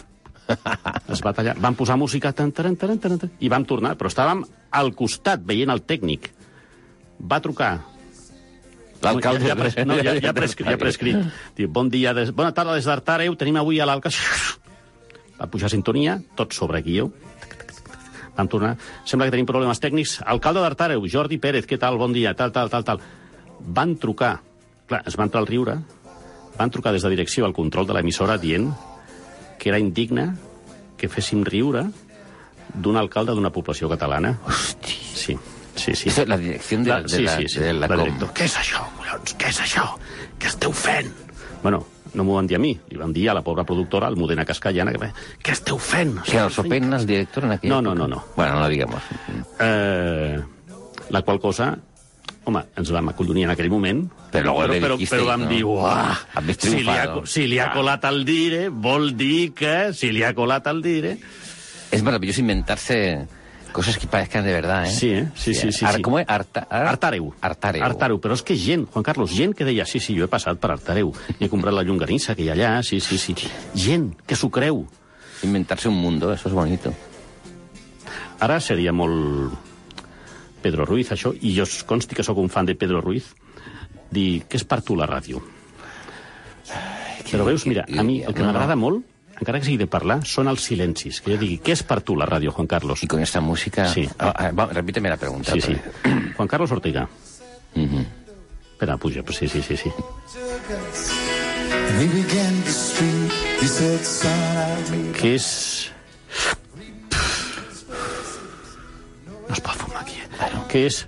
es va tallar, van posar música, tan, tan, tan, tan, tan, i vam tornar, però estàvem al costat, veient el tècnic. Va trucar... L'alcalde... Ja, ja, pres... no, ja, ja, prescrit, ja prescrit. Diu, bon dia, des... bona tarda des d'Artàreu, tenim avui a l'alcalde... Va pujar sintonia, tot sobre guió. Vam tornar. Sembla que tenim problemes tècnics. Alcalde d'Artàreu, Jordi Pérez, què tal? Bon dia, tal, tal, tal, tal. Van trucar. Clar, es van entrar al riure. Van trucar des de direcció al control de l'emissora dient que era indigne que féssim riure d'un alcalde d'una població catalana. Hosti. Sí, sí, sí. Esto es la direcció de, la, de, sí, la, sí, sí, de la, la Com. director. Què és això, collons? Què és això? Què esteu fent? Bueno, no m'ho van dir a mi, li van dir a la pobra productora, al Modena Cascallana, que què esteu fent? Que el Sopena, el director, en aquella No, no, no, no. Bueno, no digamos. Eh, la qual cosa, home, ens vam acollonir en aquell moment, però, però, però, però vam no? dir, uah, si li, ha, si li ha colat el dire, vol dir que si li ha colat el dire... Es maravilloso inventarse cosas que parezcan de verdad, ¿eh? Sí, ¿eh? Sí, sí, sí. Ar sí. ¿Cómo es? Arta Ar Artàreu. Artàreu. Artàreu. Però és que gent, Juan Carlos, gent que deia, sí, sí, jo he passat per Artàreu, he comprat la llonganissa que hi ha allà, sí, sí, sí. Gent que s'ho creu. Inventarse un mundo, eso es bonito. Ara seria molt Pedro Ruiz, això, i jo consti que sóc un fan de Pedro Ruiz, dir, què és per tu la ràdio? Però veus, mira, a mi el que m'agrada molt, encara que sigui de parlar, són els silencis. Que jo digui, què és per tu la ràdio, Juan Carlos? Y con esta música... Sí. Ah, ah, va, repíteme la pregunta. Sí, sí. Juan Carlos Ortega. Uh-huh. Espera, puja, pues sí, sí, sí, sí. Què és... No es pot fumar aquí, eh? Què és...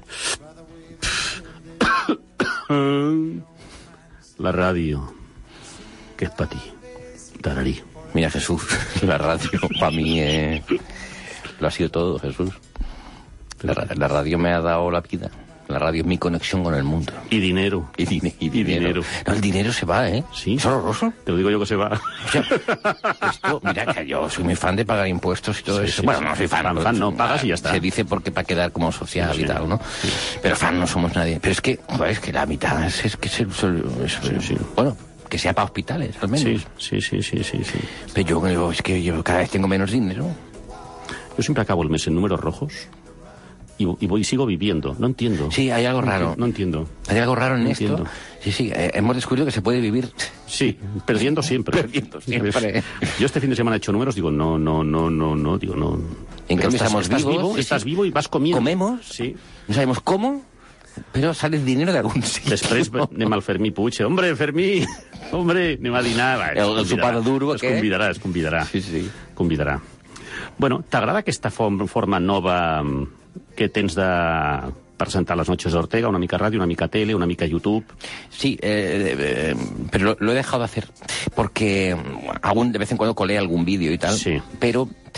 La ràdio. Què és patir? Tararí. Mira, Jesús, la radio para mí eh, lo ha sido todo, Jesús. La, la radio me ha dado la vida. La radio es mi conexión con el mundo. Y dinero. Y, dine y, dinero. y dinero. No, el dinero se va, ¿eh? Sí. ¿Es horroroso? Te lo digo yo que se va. O sea, esto, mira, que yo soy muy fan de pagar impuestos y todo sí, eso. Sí, bueno, sí. no soy fan. Fan, fan no, pagas y ya está. Se dice porque para quedar como social sí, y tal, ¿no? Sí. Pero fan no somos nadie. Pero es que, joder, es que la mitad es, es que es, es, es sí, sí. bueno... Que sea para hospitales, al menos. Sí, sí, sí, sí, sí. Pero yo, yo, es que yo cada vez tengo menos dinero. Yo siempre acabo el mes en números rojos y, y voy y sigo viviendo. No entiendo. Sí, hay algo no raro. No entiendo. Hay algo raro en no esto. Entiendo. Sí, sí, eh, hemos descubierto que se puede vivir... Sí, perdiendo siempre. Perdiendo siempre. Yo este fin de semana he hecho números, digo, no, no, no, no, no, digo, no. En cambio estás, estamos estás vivos. Vivo, sí, estás sí. vivo y vas comiendo. Comemos. Sí. No sabemos cómo, però sale dinero de algun sitio. Després anem al Fermí Puig. Hombre, Fermí, hombre, anem a dinar. Va, el el sopar duro, es convidarà, es convidarà. Sí, sí. Convidarà. Bueno, t'agrada aquesta forma nova que tens de presentar las noches de Ortega? Una mica ràdio, una mica tele, una mica YouTube. Sí, eh, eh, pero lo, lo he dejado de hacer porque algún, de vez en cuando colé algún vídeo y tal. Sí. Pero...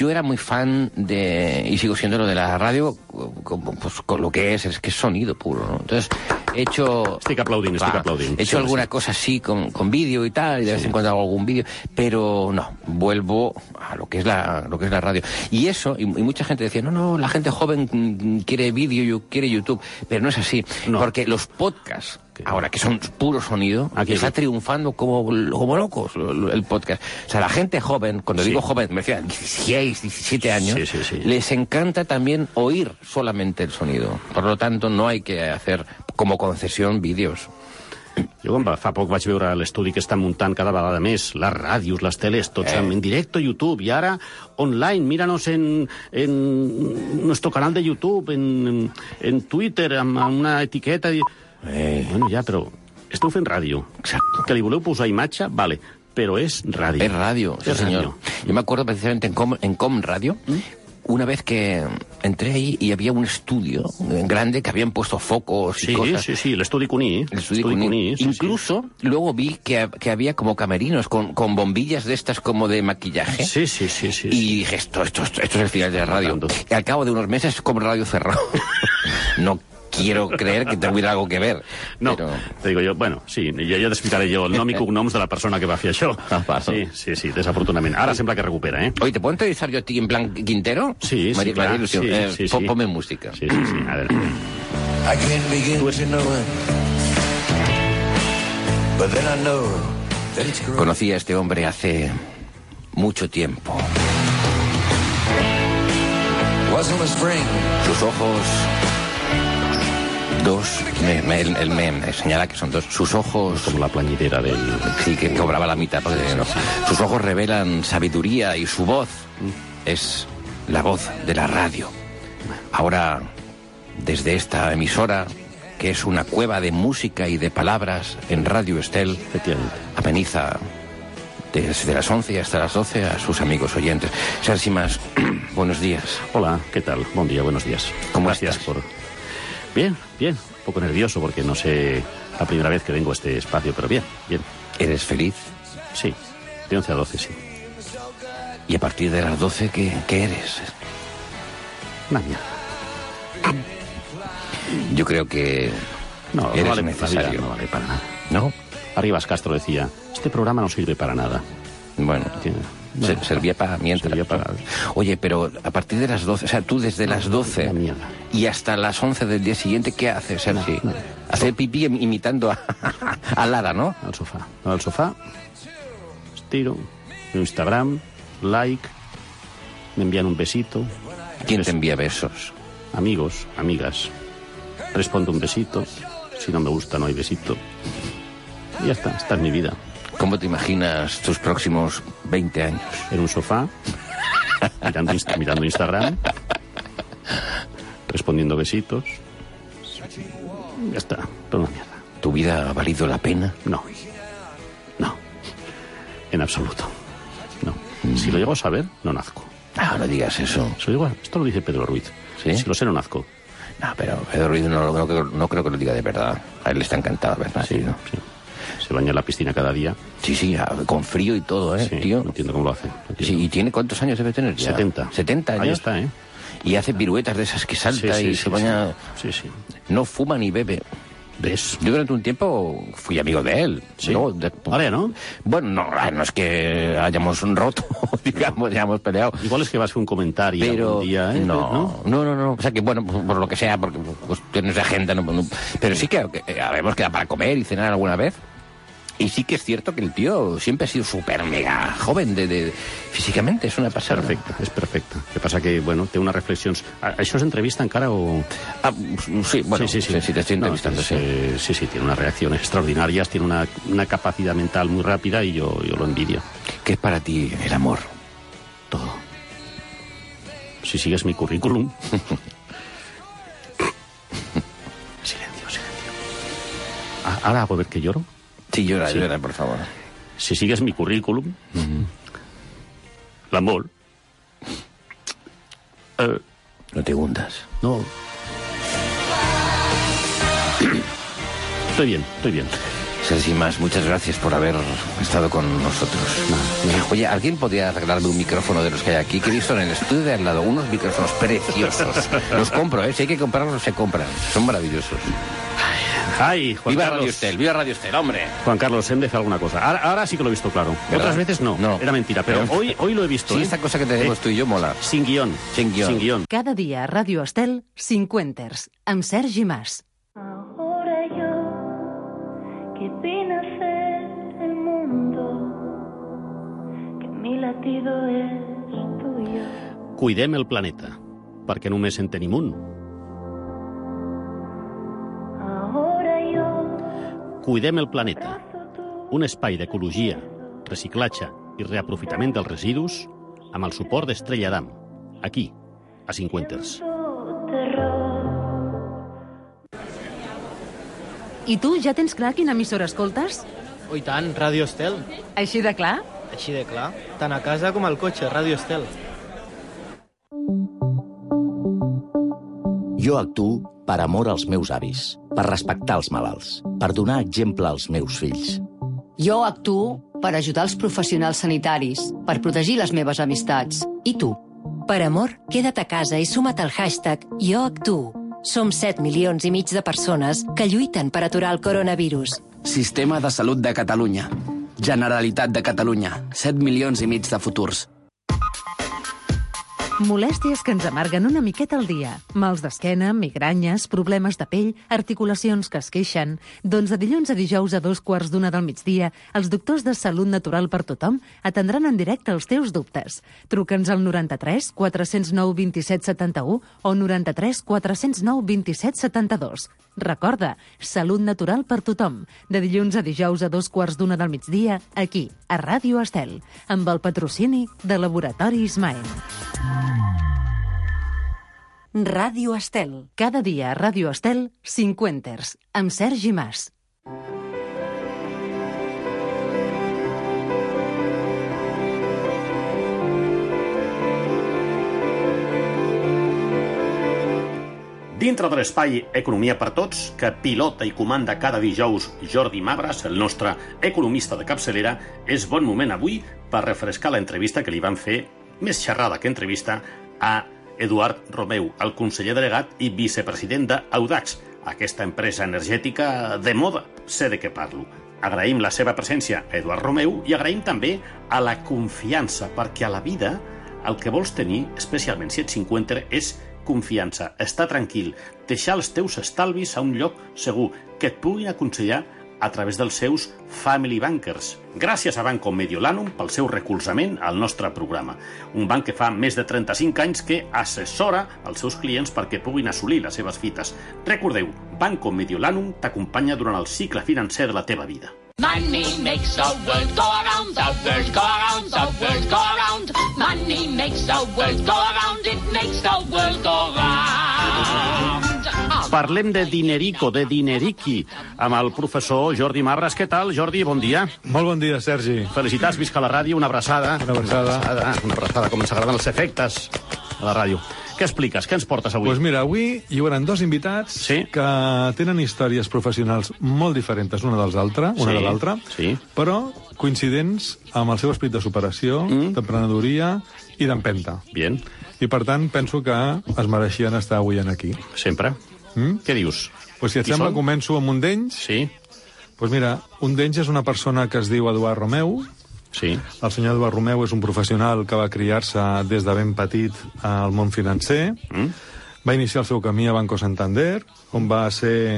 yo era muy fan de, y sigo siendo lo de la radio, como, pues, con lo que es, es que es sonido puro, ¿no? Entonces, he hecho... Estic aplaudint, estic aplaudint. He hecho sí, alguna sí. cosa así con, con vídeo y tal, y de vez Sí. en cuando hago algún vídeo, pero no, vuelvo a lo que es la, lo que es la radio. Y eso, y, y mucha gente decía, no, no, la gente joven mm, quiere vídeo, quiere YouTube, pero no es así, No. porque los podcasts, ahora que son puro sonido, Aquí está sí. triunfando como, como locos lo- lo- el podcast. O sea, la gente joven, cuando Sí. digo joven, me refiero a dieciséis, diecisiete años, Sí, sí, sí. les encanta también oír solamente el sonido. Por lo tanto, no hay que hacer como concesión vídeos. Jo quan va, fa poc vaig veure l'estudi que estan muntant cada vegada més, les ràdios, les teles, tots Eh. en directo a YouTube, i ara online, míranos en, en nuestro canal de YouTube, en, en Twitter, amb una etiqueta... I... Eh. Bueno, ja, però esteu fent ràdio. Exacto. Que li voleu posar imatge, vale, però és ràdio. Es radio, sí, Es señor. radio. Yo me acuerdo precisamente en Com, en Com Radio, una vez que entré ahí y había un estudio grande que habían puesto focos y Sí, cosas. sí, sí, l'estudi Cuní. El estudio Cuní. sí, Incluso luego vi que, que había como camerinos con, con bombillas de estas como de maquillaje. Sí, sí, sí, sí. Y sí. dije, esto, esto, esto, esto es el final de la radio. Tanto. Y al cabo de unos meses, como radio cerrado. No quiero creer que tuviera algo que ver. No, Pero... te digo jo, bueno, sí, ja, ja t'explicaré jo el nom i cognoms de la persona que va fer això. Ah, va. Sí, sí, sí, desafortunadament. Ara sembla que recupera, eh? Oye, ¿te puedo entrevistar yo a ti en plan Quintero? Sí, sí, María, clar. María Ilusión. Sí, Eh, sí, pon- sí. Ponme música. Sí, sí, sí. A ver. I can't begin to know it, but then I know that it's correct. Conocí a este hombre hace mucho tiempo. Wasn't the spring. Sus ojos... Dos... Me, me- él, él me, me señala que son dos. Sus ojos... Como la plañidera del... Sí, que cobraba la mitad. Porque, no. Sus ojos revelan sabiduría y su voz es la voz de la radio. Ahora, desde esta emisora, que es una cueva de música y de palabras en Radio Estel, Efectivamente. ameniza desde las once hasta las doce a sus amigos oyentes. Sergi Mas, buenos días. Hola, ¿qué tal? Buen día, buenos días. ¿Cómo Gracias estás? por... Bien, bien. Un poco nervioso porque no sé la primera vez que vengo a este espacio, pero bien, bien. ¿Eres feliz? Sí, de once a doce, sí. Y a partir de las doce, ¿qué, qué eres? Una mierda. Yo creo que No, no eres vale, necesario. la vida no vale para nada. ¿No? Arribas Castro decía, este programa no sirve para nada. Bueno, Tiene- se- bueno, servía para mientras. servía para- Oye, pero a partir de las doce, o sea, tú desde las doce Una mierda. y hasta las once del día siguiente, ¿qué haces, Sergi? No, no. Hacer pipí im- imitando a, a Lara, ¿no? Al sofá. Al sofá, estiro, Instagram, like, me envían un besito. ¿Quién te envía besos? Amigos, amigas. Respondo un besito. Si no me gusta, no hay besito. Y ya está, esta es mi vida. ¿Cómo te imaginas tus próximos veinte años? En un sofá, mirando, inst- mirando Instagram, respondiendo besitos. Ya está, pero una mierda. ¿Tu vida ha valido la pena? No. No. En absoluto. No. Si lo llego a saber, no nazco. Ah, no digas eso. Si lo digo- esto lo dice Pedro Ruiz. ¿Sí? Si lo sé, no nazco. No, pero Pedro Ruiz no, no, creo- no creo que lo diga de verdad. A él le está encantado haber nacido. Sí. Se baña en la piscina cada día. Sí, sí, ah, con frío y todo, ¿eh, Sí, tío? no entiendo cómo lo hace. No entiendo. Sí, ¿y tiene cuántos años debe tener ya? setenta. setenta años. Ahí está, ¿eh? Y hace piruetas de esas que salta Sí, sí, y sí, se baña... Sí, sí. No fuma ni bebe. ¿Ves? Yo durante un tiempo fui amigo de él. Sí. Luego, de- Ahora ya no. Bueno, no, ah, no es que hayamos roto, digamos, hayamos peleado. Igual es que vas a hacer un comentario Pero algún día, ¿eh? no, no, no, no, o sea que bueno, por, por lo que sea, porque cuestiones de agenda, no, no- pero sí que, que habemos quedado para comer y cenar alguna vez. Y sí que es cierto que el tío siempre ha sido súper mega joven de, de- físicamente, es una pasada. Perfecte, és perfecte. El que passa que, bueno, té una reflexions... A- Això és entrevista encara o...? Ah, sí, bueno, sí, sí, sí, te estoy entrevistando, es, sí. eh, sí, sí, tiene unas reacciones extraordinarias, tiene una, una capacidad mental muy rápida y yo, yo lo envidio. ¿Qué es para ti el amor? Todo. Si sigues mi currículum... silencio, silencio. Ah, ¿ahora hago ver que lloro? Sí, llora, Sí. llora, por favor. Si sigues mi currículum, l'amor... Eh, No te hundas. no... Estoy bien, estoy bien. Sergi Mas, muchas gracias por haber estado con nosotros. Oye, ¿alguien podría arreglarme un micrófono de los que hay aquí? Que he visto en el estudio de al lado unos micrófonos preciosos. Los compro, ¿eh? Si hay que comprarlos, se compran. Son maravillosos. Ay, Juan viva Carlos. Radio Estel, viva Radio Estel, hombre. Juan Carlos, hem de fer alguna cosa. Ahora, ahora sí que lo he visto claro. ¿Verdad? Otras veces no, No. era mentira, pero Pero- hoy, hoy lo he visto. Sí, ¿eh? esta cosa que tenemos Eh, tú y yo mola. Sin guión. Sin guión. Sin guión. Cada dia a Ràdio Estel, Cinquenters, amb Sergi Mas. Ahora yo, que vine a ser el mundo, que mi latido es tuyo. Cuidem el planeta, perquè només en tenim un. Ahora yo, Cuidem el planeta, un espai d'ecologia, reciclatge i reaprofitament dels residus amb el suport d'Estrella Damm, aquí, a Cinquenters. terror. I tu, ja tens clar quina emissora escoltes? Oh, i tant, Ràdio Estel. Així de clar? Així de clar. Tant a casa com al cotxe, Ràdio Estel. Jo actuo per amor als meus avis, per respectar els malalts, per donar exemple als meus fills. Jo actuo per ajudar els professionals sanitaris, per protegir les meves amistats. I tu? Per amor, queda't a casa i suma't al hashtag Jo actuo. Som set milions i mig de persones que lluiten per aturar el coronavirus. Sistema de Salut de Catalunya. Generalitat de Catalunya. set milions i mig de futurs. Molèsties que ens amarguen una miqueta al dia. Mals d'esquena, migranyes, problemes de pell, articulacions que es queixen. Doncs de dilluns a dijous a dos quarts d'una del migdia, els doctors de Salut Natural per Tothom atendran en directe els teus dubtes. Truca'ns al noranta-tres quatre zero nou vint set setanta-u o noranta-tres quatre zero nou vint set setanta-dos. Recorda, Salut Natural per Tothom. De dilluns a dijous a dos quarts d'una del migdia, aquí, a Ràdio Estel, amb el patrocini de Laboratori Ismael. Ràdio Estel. Cada dia a Ràdio Estel, Cinquenters, amb Sergi Mas. Dintre de l'espai Economia per Tots, que pilota i comanda cada dijous Jordi Mabras, el nostre economista de capçalera, és bon moment avui per refrescar l'entrevista que li van fer, més xerrada que entrevista, a Eduard Romeu, el conseller delegat i vicepresident d'Audax, aquesta empresa energètica de moda. Sé de què parlo. Agraïm la seva presència a Eduard Romeu i agraïm també a la confiança, perquè a la vida el que vols tenir, especialment si ets cinquenter, és confiança, estar tranquil, deixar els teus estalvis a un lloc segur, que et puguin aconsellar a través dels seus family bankers. Gràcies a Banco Mediolanum pel seu recolzament al nostre programa. Un banc que fa més de trenta-cinc anys que assessora els seus clients perquè puguin assolir les seves fites. Recordeu, Banco Mediolanum t'acompanya durant el cicle financer de la teva vida. Money makes the world go around, the world go around, the world go around. Money makes the world go around, it makes the world go round. Parlem de dinerico, de dineriqui, amb el professor Jordi Mabras. Què tal, Jordi? Bon dia. Molt bon dia, Sergi. Felicitats, visca la ràdio, una abraçada. Una abraçada. Una abraçada, una abraçada, com ens agraden els efectes a la ràdio. Què expliques? Què ens portes avui? Doncs pues mira, avui hi haurà dos invitats sí? que tenen històries professionals molt diferents una dels altres, una sí, de l'altra, sí. però coincidents amb el seu esperit de superació, mm. d'emprenedoria i d'empenta. Bien. I, per tant, penso que es mereixien estar avui aquí. Sempre. Mm? Què dius? Pues si et Qui sembla, són? començo amb un d'ells. Sí. Pues mira, un d'ells és una persona que es diu Eduard Romeu. Sí. El senyor Eduard Romeu és un professional que va criar-se des de ben petit al món financer. Mm. Va iniciar el seu camí a Banco Santander, on va ser...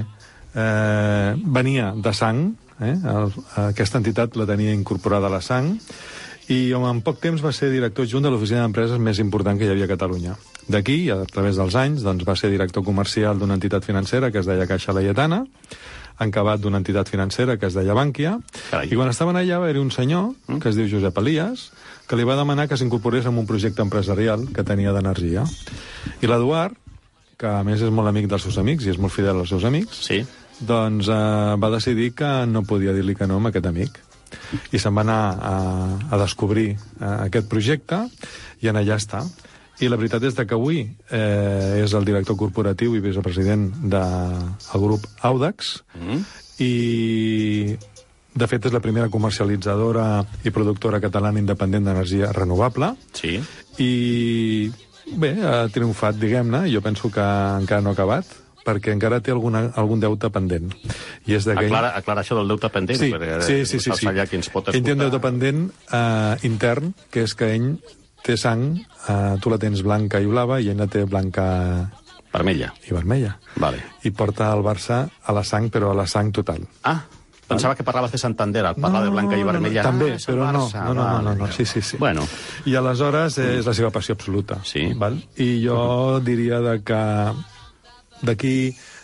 Eh, venia de sang, eh? el, aquesta entitat la tenia incorporada a la sang, i en poc temps va ser director adjunt de l'oficina d'empreses més important que hi havia a Catalunya. D'aquí, a través dels anys, doncs, va ser director comercial d'una entitat financera que es deia Caixa Laietana, encabat d'una entitat financera que es deia Bànquia, Carai. I quan estaven allà va haver un senyor, mm. que es diu Josep Elias, que li va demanar que s'incorporés en un projecte empresarial que tenia d'energia. I l'Eduard, que a més és molt amic dels seus amics i és molt fidel als seus amics, sí. doncs eh, va decidir que no podia dir-li que no a aquest amic. I se'n va anar a, a descobrir eh, aquest projecte i en allà està. I la veritat és que avui eh, és el director corporatiu i vicepresident del grup Audax mm. i de fet, és la primera comercialitzadora i productora catalana independent d'energia renovable. Sí. I, bé, ha triomfat, diguem-ne. Jo penso que encara no ha acabat, perquè encara té alguna, algun deute pendent. I és d'aquell... Aclara, aclara això del deute pendent. Sí, perquè, sí, sí. sí, sí. Allà qui ens pot escoltar. Ell té un deute pendent eh, intern, que és que ell té sang, eh, tu la tens blanca i blava, i ell la té blanca... Vermella. I vermella. Vale. I porta el Barça a la sang, però a la sang total. Ah, pensava que parlaves de Santander, al parlar no, de blanca i vermella. No, també, ah, però no, Barça, no, no, no, no, no, vale. sí, sí, sí. Bueno. I aleshores és la seva passió absoluta. Sí. Val? I jo diria de que d'aquí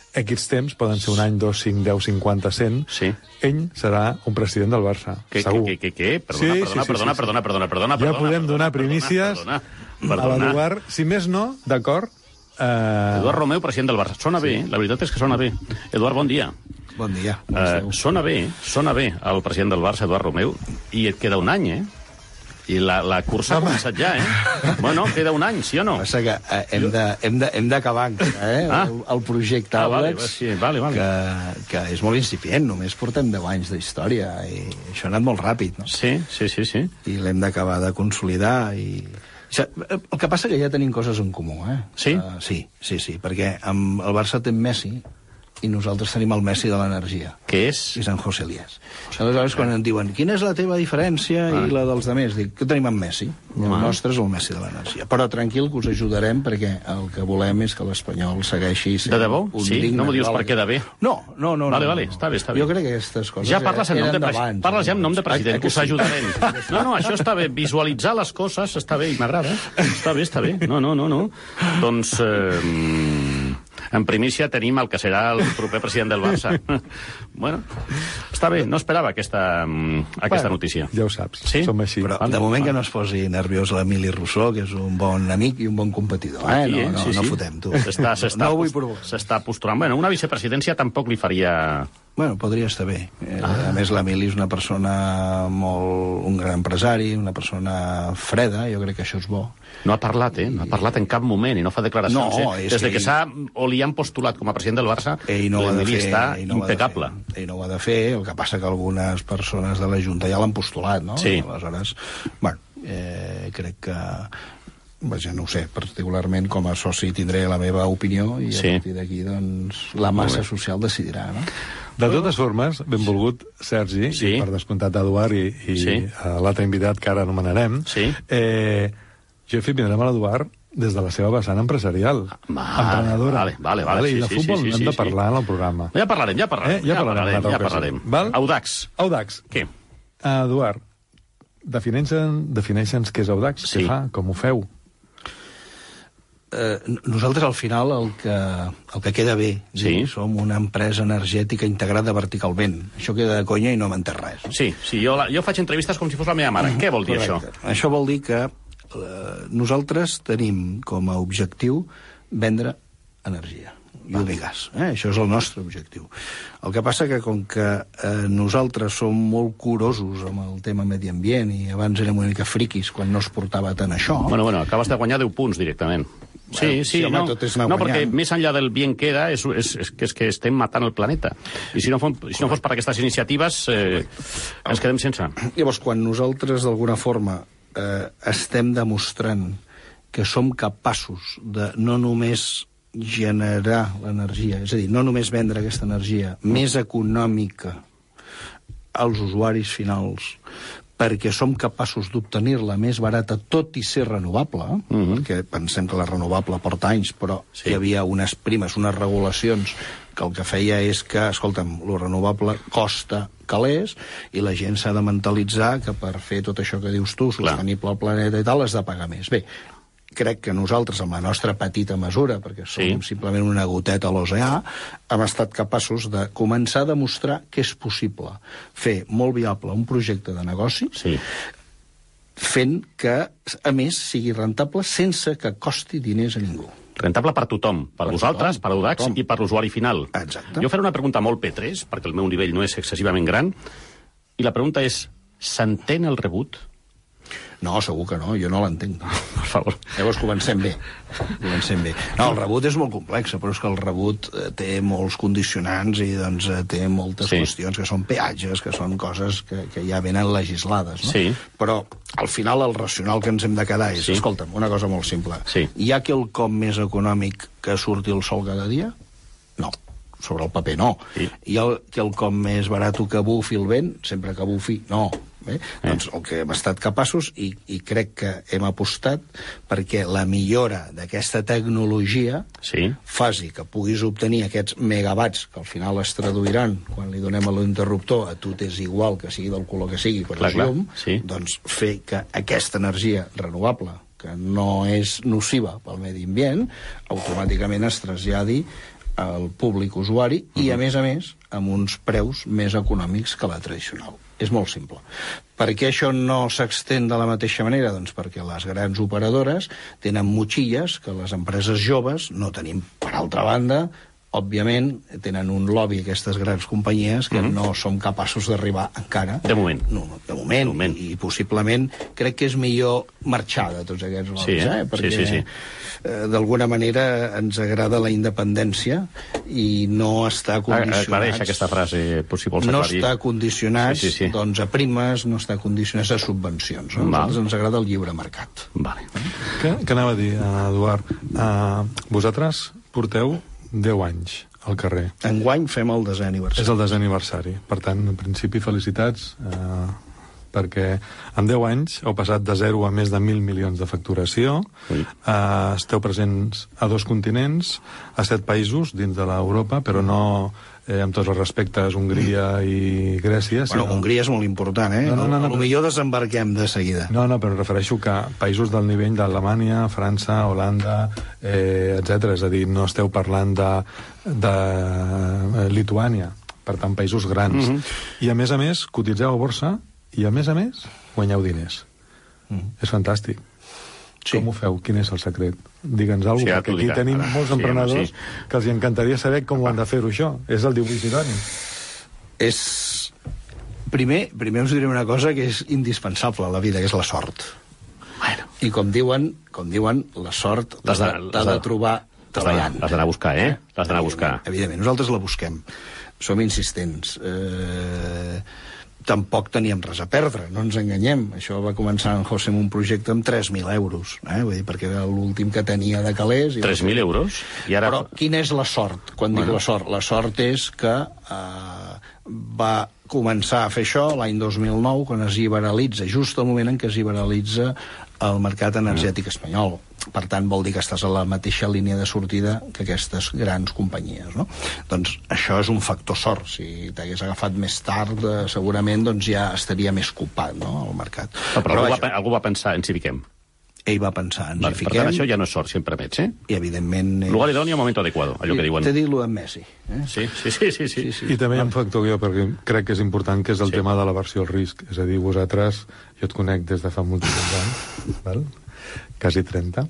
X temps, poden ser un any, dos, cinc, deu, cinquanta, cent, sí. ell serà un president del Barça, que, segur. Que, que, que, Perdona, sí, perdona, sí, sí, perdona, sí, perdona, perdona, perdona, ja perdona, podem perdona, donar perdona, primícies perdona, perdona. a l'Eduard, si més no, d'acord. Eh... Eduard Romeu, president del Barça. Sona bé, la veritat és que sona bé. Eduard, bon dia. Bon dia. Uh, sona bé, sona bé el president del Barça, Eduard Romeu, i et queda un any, eh? I la, la cursa ha començat ja, eh? Bueno, queda un any, sí o no? Passa que eh, hem de, hem de, hem d'acabar encara, eh? Ah. El, el projecte Ah, vale, Audax, sí, vale, vale. Que, que és molt incipient, només portem deu anys d'història, i això ha anat molt ràpid, no? Sí, sí, sí, sí. I l'hem d'acabar de consolidar, i... El que passa que ja tenim coses en comú, eh? Sí? Uh, sí, sí, sí, perquè amb el Barça té Messi, i nosaltres tenim el Messi de l'energia. Què és? I Sant José Elías. Aleshores, quan em diuen quina és la teva diferència ah. i la dels altres, dic, què tenim amb Messi? El ah. nostre és el Messi de l'energia. Però tranquil, que us ajudarem, perquè el que volem és que l'Espanyol segueixi sent de debò? un sí? digne... No m'ho dius per quedar bé? No, no, no. Vale, no, vale, no. està bé, està bé. Jo crec que aquestes coses ja parles en nom de president. Parles ja en nom de president, que us ajudarem. No, no, això està bé. Visualitzar les coses està bé i m'agrada. Està bé, està bé. No, no, no, no. Doncs... Eh... En primícia tenim el que serà el proper president del Barça. Bueno, està bé, no esperava aquesta, aquesta bueno, notícia. Ja ho saps, sí? som així. Però de moment que no es posi nerviós l'Emili Rousseau, que és un bon amic i un bon competidor. Eh? Sí, no, no, sí, no sí. fotem, tu. S'està no ho vull provocar. S'està postulant. Bueno, una vicepresidència tampoc li faria... Bueno, podria estar bé. Ah. A més, l'Emili és una persona molt... un gran empresari, una persona freda, jo crec que això és bo. No ha parlat, eh? No ha parlat en cap moment i no fa declaracions. No, eh? és Des de que que ell... s'ha o li han postulat com a president del Barça, no l'Emili està no impecable. Ell no ho ha de fer, el que passa que algunes persones de la Junta ja l'han postulat, no? Sí. Aleshores, bueno, eh, crec que... Vaja, no ho sé, particularment com a soci tindré la meva opinió i sí. a partir d'aquí, doncs, la massa social decidirà, no? De totes formes, benvolgut Sergi, sí. i per descomptat Eduard i, i sí. l'altre invitat que ara anomenarem, sí. eh, jo he fet vindrem a l'Eduard des de la seva vessant empresarial, Va, emprenedora. Vale, vale, vale, vale, sí, I de sí, futbol sí, sí, n'hem sí, de parlar sí. en el programa. Ja parlarem, ja parlarem. Eh? Ja, ja parlarem, parlarem, ja ocasió. parlarem. Val? Audax. Audax. Què? Uh, Eduard, defineixen, defineixen què és Audax, sí. què fa, com ho feu? Eh, nosaltres, al final, el que, el que queda bé, sí. dir, som una empresa energètica integrada verticalment. Això queda de conya i no m'entén res. Sí, sí, jo, la, jo faig entrevistes com si fos la meva mare. Mm, Què vol dir correcte. això? Això vol dir que eh, nosaltres tenim com a objectiu vendre energia, llum i gas. Eh? Això és el nostre objectiu. El que passa que com que eh, nosaltres som molt curosos amb el tema medi ambient i abans érem una mica friquis quan no es portava tant això... Bueno, bueno, acabes de guanyar deu punts directament. Sí, Bueno, sí, sí, home, no, tot és anar no perquè guanyant. més enllà del bien queda és, és, és, que és que estem matant el planeta. I si no, fos, si no fos per aquestes iniciatives, eh, ens quedem sense. Llavors, quan nosaltres, d'alguna forma, eh, estem demostrant que som capaços de no només generar l'energia, és a dir, no només vendre aquesta energia més econòmica als usuaris finals, perquè som capaços d'obtenir-la més barata, tot i ser renovable, mm-hmm. perquè pensem que la renovable porta anys, però sí. hi havia unes primes, unes regulacions, que el que feia és que, escolta'm, lo renovable costa calés, i la gent s'ha de mentalitzar que per fer tot això que dius tu, sostenible al planeta i tal, has de pagar més. Bé, crec que nosaltres, amb la nostra petita mesura, perquè som sí. simplement una goteta a l'oceà, hem estat capaços de començar a demostrar que és possible fer molt viable un projecte de negoci, sí. fent que, a més, sigui rentable sense que costi diners a ningú. Rentable per tothom, per, per vosaltres, tothom, per Audax per i per l'usuari final. Exacte. Jo faré una pregunta molt P tres, perquè el meu nivell no és excessivament gran, i la pregunta és, s'entén el rebut? No, segur que no, jo no l'entenc. Per favor. Llavors comencem bé. Comencem bé. No, el rebut és molt complex, però és que el rebut té molts condicionants i doncs té moltes sí. qüestions que són peatges, que són coses que, que ja venen legislades, no? Sí. Però al final el racional que ens hem de quedar és, sí. escolta'm, una cosa molt simple. Sí. Hi ha quelcom més econòmic que surti el sol cada dia? No. Sobre el paper, no. Sí. Hi ha quelcom més barat que bufi el vent? Sempre que bufi, no. Bé, eh. Doncs el que hem estat capaços, i, i crec que hem apostat perquè la millora d'aquesta tecnologia sí. faci que puguis obtenir aquests megawatts, que al final es traduiran, quan li donem a l'interruptor, a tu t'és igual que sigui del color que sigui, per clar, la llum, sí. doncs fer que aquesta energia renovable, que no és nociva pel medi ambient, automàticament es traslladi al públic usuari uh-huh. i, a més a més, amb uns preus més econòmics que la tradicional. És molt simple. Per què això no s'extén de la mateixa manera? Doncs perquè les grans operadores tenen motxilles que les empreses joves no tenim. Per altra banda, òbviament, tenen un lobby aquestes grans companyies que mm-hmm. no som capaços d'arribar encara. De moment. No, de moment. De moment. I, I possiblement crec que és millor marxar de tots aquests lobbies, sí, eh? eh? Perquè, sí, sí, sí. Eh, d'alguna manera ens agrada la independència i no està condicionats... Aclareix aquesta frase, possible. No està condicionats sí, sí, sí. doncs, a primes, no està condicionats a subvencions. No? A nosaltres ens agrada el lliure mercat. Vale. Què, què anava a dir, Eduard? Uh, vosaltres porteu deu anys al carrer. Enguany fem el desè aniversari. És el desè aniversari. Per tant, en principi, felicitats, eh, perquè en deu anys heu passat de zero a més de mil milions de facturació, sí. eh, esteu presents a dos continents, a set països dins de l'Europa, però no eh, amb tots els respectes, Hongria i Grècia. Bueno, sinó... Hongria és molt important, eh? No, no, no, no, potser però... desembarquem de seguida. No, no, però refereixo que països del nivell d'Alemanya, França, Holanda, eh, etcètera. És a dir, no esteu parlant de, de Lituània, per tant, països grans. Mm-hmm. I, a més a més, cotitzeu a borsa i, a més a més, guanyeu diners. Mm. És fantàstic. Sí. Com ho feu? Quin és el secret? Digue'ns alguna cosa, sí, perquè aquí dirà, tenim ara. molts emprenedors sí, sí. que els encantaria saber com ho han de fer-ho, això. És el dibuix idoni. És... Primer, primer us diré una cosa que és indispensable a la vida, que és la sort. Bueno. I com diuen, com diuen, la sort t'ha de, de, de trobar treballant. L'has d'anar a buscar, eh? L'has d'anar a buscar. Evidentment, nosaltres la busquem. Som insistents. Eh... Tampoc teníem res a perdre, no ens enganyem. Això va començar en José amb un projecte amb tres mil euros, eh? Vull dir, perquè era l'últim que tenia de calés. I tres mil euros? I ara... Però quina és la sort? Quan bueno. dic la sort? La sort és que eh, va començar a fer això l'any dos mil nou, quan es liberalitza, just el moment en què es liberalitza el mercat energètic espanyol. Per tant, vol dir que estàs a la mateixa línia de sortida que aquestes grans companyies, no? Doncs això és un factor sort. Si t'hagués agafat més tard, eh, segurament doncs ja estaria més copat, no?, el mercat. No, però però algú, va, algú va pensar, ens hi fiquem. Ell va pensar, ens vale, hi fiquem. Per tant, això ja no és sort, sempre veig, eh? I, evidentment... És... Lugar idoni al moment adequado, allò que diuen. T'he dit lo de Messi. Eh? Sí, sí, sí, sí, sí. sí, sí. I també hi ha un factor jo, perquè crec que és important, que és el sí. tema de l'aversió al risc. És a dir, vosaltres, jo et conec des de fa moltíssims anys, val? Quasi trenta,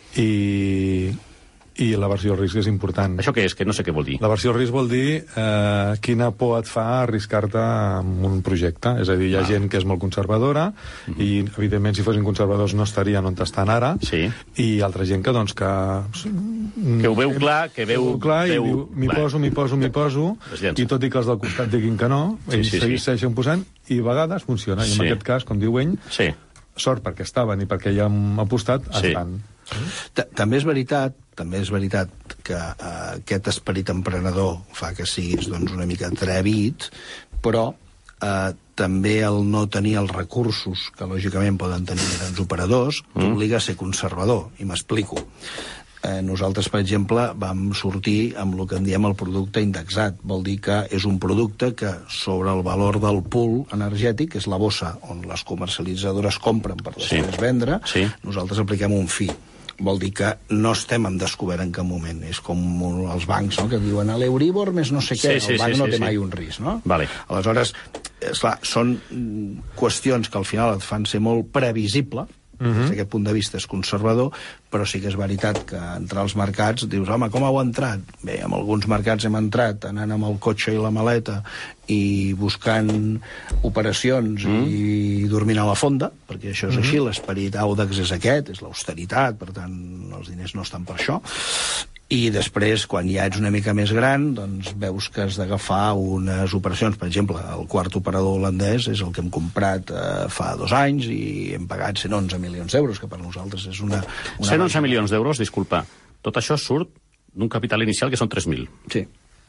i, i l'aversió al risc és important. Això què és? Que no sé què vol dir. L'aversió al risc vol dir eh, quina por et fa arriscar-te en un projecte. És a dir, hi ha ah. gent que és molt conservadora mm-hmm. i, evidentment, si fossin conservadors no estarien on estan ara, sí. i altra gent que, doncs, que... Que ho veu clar, que veu... veu clar veu... i diu, m'hi poso, m'hi poso, m'hi poso, i tot i que els del costat diguin que no, ells sí, sí, sí. segueixen posant, i a vegades funciona. I en sí. aquest cas, com diu ell, sí. sort perquè estaven i perquè ja hem apostat, sí. estan. També és veritat, també és veritat que eh, aquest esperit emprenedor fa que siguis doncs, una mica atrevit, però eh, també el no tenir els recursos que lògicament poden tenir grans operadors t'obliga a ser conservador, i m'explico. Eh, nosaltres, per exemple, vam sortir amb el que en diem el producte indexat. Vol dir que és un producte que sobre el valor del pool energètic, que és la bossa on les comercialitzadores compren per després sí. vendre, sí. nosaltres apliquem un fi. Vol dir que no estem en descobert en cap moment. És com els bancs, no?, que diuen a l'Euribor més no sé què, sí, sí, el banc sí, no sí, té sí. mai un risc, no? Vale. Aleshores, esclar, són qüestions que al final et fan ser molt previsible, Mm-hmm. Des d'aquest punt de vista és conservador, però sí que és veritat que entrar als mercats, dius, home, com heu entrat? Bé, en alguns mercats hem entrat anant amb el cotxe i la maleta i buscant operacions mm. i dormint a la fonda, perquè això és mm-hmm. així, l'esperit Audax és aquest, és l'austeritat, per tant, els diners no estan per això. I després, quan ja ets una mica més gran, doncs veus que has d'agafar unes operacions. Per exemple, el quart operador holandès és el que hem comprat eh, fa dos anys i hem pagat cent onze milions d'euros, que per nosaltres és una... una cent onze milions d'euros, disculpa. Tot això surt d'un capital inicial que són tres mil. Sí.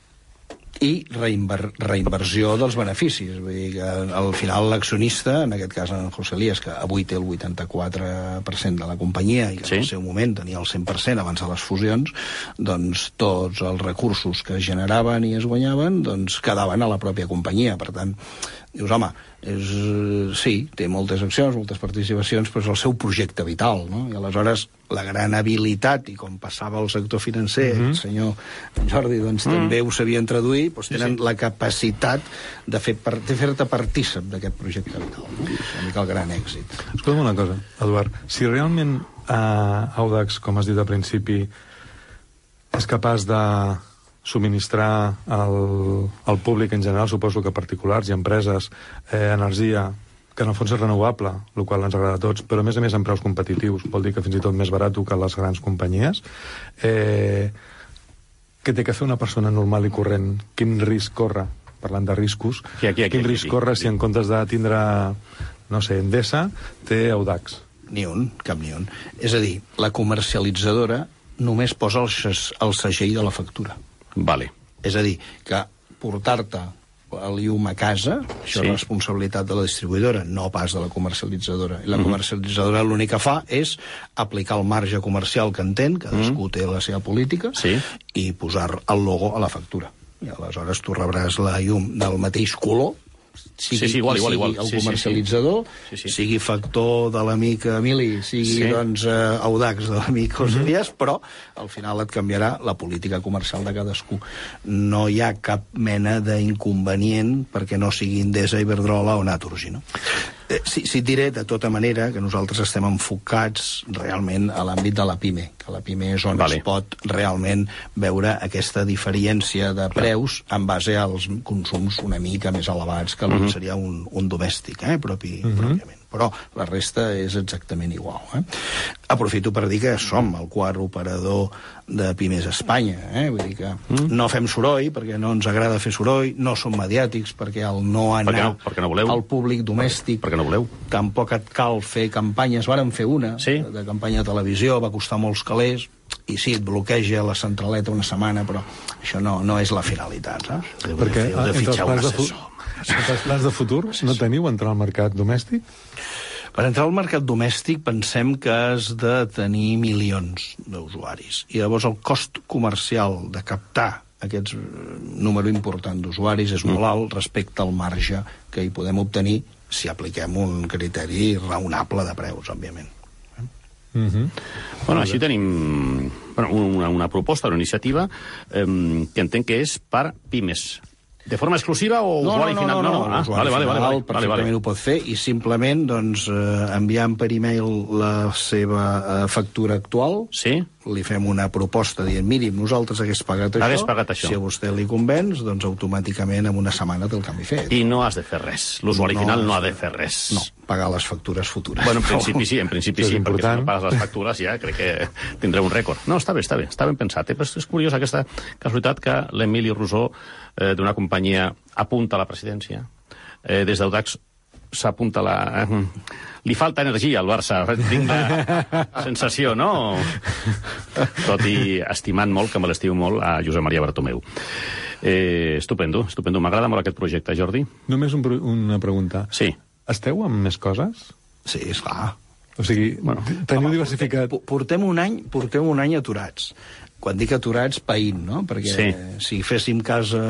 I reinver reinversió dels beneficis. Vull dir que al final l'accionista, en aquest cas en José Elías, que avui té el vuitanta-quatre per cent de la companyia i que sí. en el seu moment tenia el cent per cent abans de les fusions, doncs tots els recursos que es generaven i es guanyaven doncs quedaven a la pròpia companyia. Per tant, dius, home, és, sí, té moltes accions, moltes participacions, però és el seu projecte vital, no? I aleshores la gran habilitat, i com passava al sector financer, mm-hmm. el senyor Jordi doncs, mm. també ho sabien traduir, doncs tenen sí, sí. la capacitat de fer-te fer, fer partícip d'aquest projecte vital. No? És una mica el gran èxit. Escolta'm una cosa, Eduard. Si realment eh, Audax, com has dit al principi, és capaç de subministrar al, al públic en general, suposo que particulars i empreses, eh, energia que en el fons és renovable, el qual ens agrada a tots, però a més a més en preus competitius, vol dir que fins i tot més barat que les grans companyies. Eh, què té que fer una persona normal i corrent? Quin risc corre, parlant de riscos, aquí, aquí, aquí, quin risc aquí, corre aquí. si en comptes de tindre, no sé, Endesa, té Audax? Ni un, cap ni un. És a dir, la comercialitzadora només posa el, el segell de la factura. Vale. És a dir, que portar-te el llum a casa, això sí. és responsabilitat de la distribuïdora, no pas de la comercialitzadora. I la mm. comercialitzadora l'únic que fa és aplicar el marge comercial que entén, cadascú mm. té la seva política, sí. i posar el logo a la factura. I aleshores tu rebràs la llum del mateix color, sigui, sí, sí, igual, igual, igual. el sí, comercialitzador, sí, sí. Sí, sí. sigui factor de l'amic Emili, sigui sí. doncs eh, Audax de l'amic José Elías, mm-hmm. però al final et canviarà la política comercial de cadascú. No hi ha cap mena d'inconvenient perquè no sigui Endesa, Iberdrola o Naturgy, no? Eh, sí, sí et diré, de tota manera, que nosaltres estem enfocats realment a l'àmbit de la PIME, que la PIME és on vale. es pot realment veure aquesta diferència de preus en base als consums una mica més elevats que el mm-hmm. seria un, un domèstic, eh, propi, mm-hmm. pròpiament. Però la resta és exactament igual. Eh? Aprofito per dir que som el quart operador de Pimes a Espanya. Eh? Vull dir que mm. no fem soroll, perquè no ens agrada fer soroll, no som mediàtics, perquè el no anar perquè no, perquè no voleu. al públic domèstic... Perquè no voleu. Tampoc et cal fer campanyes. Vàrem fer una sí. de, de campanya de televisió, va costar molts calés, i sí, et bloqueja la centraleta una setmana, però això no, no és la finalitat. Saps? Perquè de entre els plans de, entre els plans de futur no teniu entrar al mercat domèstic? Per entrar al mercat domèstic pensem que has de tenir milions d'usuaris. I llavors el cost comercial de captar aquest número important d'usuaris és molt alt respecte al marge que hi podem obtenir si apliquem un criteri raonable de preus, òbviament. Mm-hmm. Bueno, així tenim bueno, una, una proposta, una iniciativa eh, que entenc que és per pimes. De forma exclusiva o no, usuari no, final? No, no, no, no. Ah, usuari vale, vale, final, vale, perfectament vale, vale. ho pot fer i simplement doncs, eh, enviant per e-mail la seva eh, factura actual, sí? li fem una proposta dient, miri, nosaltres hagués pagat això, hagués pagat això. Si a vostè li convenç, doncs automàticament en una setmana té el canvi fet. I no has de fer res. L'usuari no final no ha de fer res. No, pagar les factures futures. Bueno, en principi sí, en principi sí, perquè si no pagues les factures ja crec que tindré un rècord. No, està bé, està bé, està ben pensat. Eh? Però és curiós aquesta casualitat que l'Emili Rosó, eh, d'una companyia, apunta a la presidència. Eh, des d'Audax s'apunta la... Eh, li falta energia al Barça, tinc la sensació, no? Tot i estimant molt, que me l'estiu molt, a Josep Maria Bartomeu. Eh, estupendo, estupendo. M'agrada molt aquest projecte, Jordi. Només un, una pregunta. Sí. Esteu amb més coses? Sí, esclar. O sigui, bueno, teniu home, diversificat... Portem, portem, un any, portem un any aturats. Quan dic aturats, païnt, no? Perquè sí. si féssim cas a...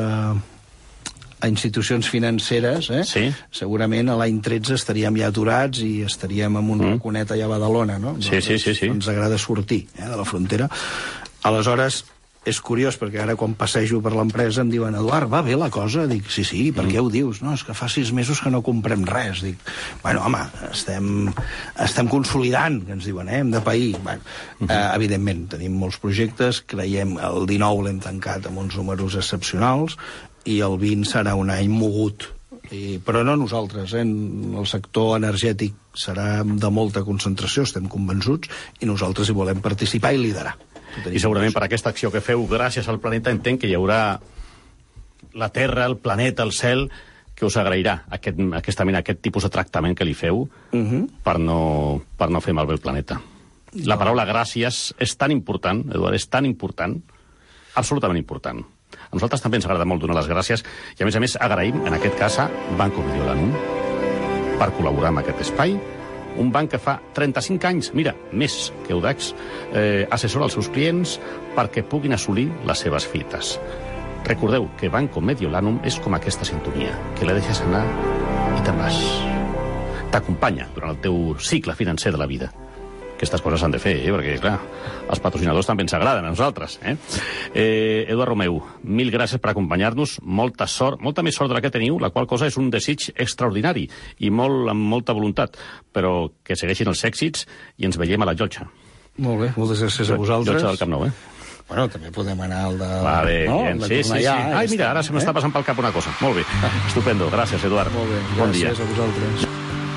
a institucions financeres, eh? Sí. Segurament a l'any tretze estaríem ja aturats i estaríem amb un mm. raconet allà a Badalona, no? Sí, sí, sí, sí. Ens agrada sortir eh, de la frontera. Aleshores, és curiós, perquè ara quan passejo per l'empresa em diuen, Eduard, va bé la cosa? Dic, sí, sí, per què ho dius? No, és que fa sis mesos que no comprem res. Dic, bueno, home, estem, estem consolidant, que ens diuen, eh, hem de pair. Bueno, uh-huh. eh, evidentment, tenim molts projectes, creiem, el dinou l'hem tancat amb uns números excepcionals, i el vint serà un any mogut. I, però no nosaltres, eh? El sector energètic serà de molta concentració, estem convençuts, i nosaltres hi volem participar i liderar. I segurament per aquesta acció que feu gràcies al planeta entenc que hi haurà la Terra, el planeta, el cel, que us agrairà aquest, aquesta mena, aquest tipus de tractament que li feu uh-huh. per, no, per no fer malbé el planeta. La no. paraula gràcies és tan important, Eduard, és tan important, absolutament important. A nosaltres també ens agrada molt donar les gràcies i, a més a més, agraïm, en aquest cas, a Banco Mediolanum per col·laborar amb aquest espai. Un banc que fa trenta-cinc anys, mira, més que Eudax, eh, assessora els seus clients perquè puguin assolir les seves fites. Recordeu que Banco Mediolanum és com aquesta sintonia, que la deixes anar i te'n vas. T'acompanya durant el teu cicle financer de la vida. Aquestes coses s'han de fer, eh? Perquè, clar, els patrocinadors també ens agraden a nosaltres. Eh? Eh, Eduard Romeu, mil gràcies per acompanyar-nos, molta sort, molta més sort de la que teniu, la qual cosa és un desig extraordinari i molt, amb molta voluntat, però que segueixin els èxits i ens veiem a la Llotja. Molt bé, moltes gràcies a vosaltres. Llotja del Camp Nou, eh? Bueno, també podem anar al de... Vale, no? bien, sí, sí, sí. Allà, Ai, mira, ara se m'està passant pel cap una cosa. Molt bé, estupendo. Gràcies, Eduard. Molt bé, bon dia. Gràcies a vosaltres.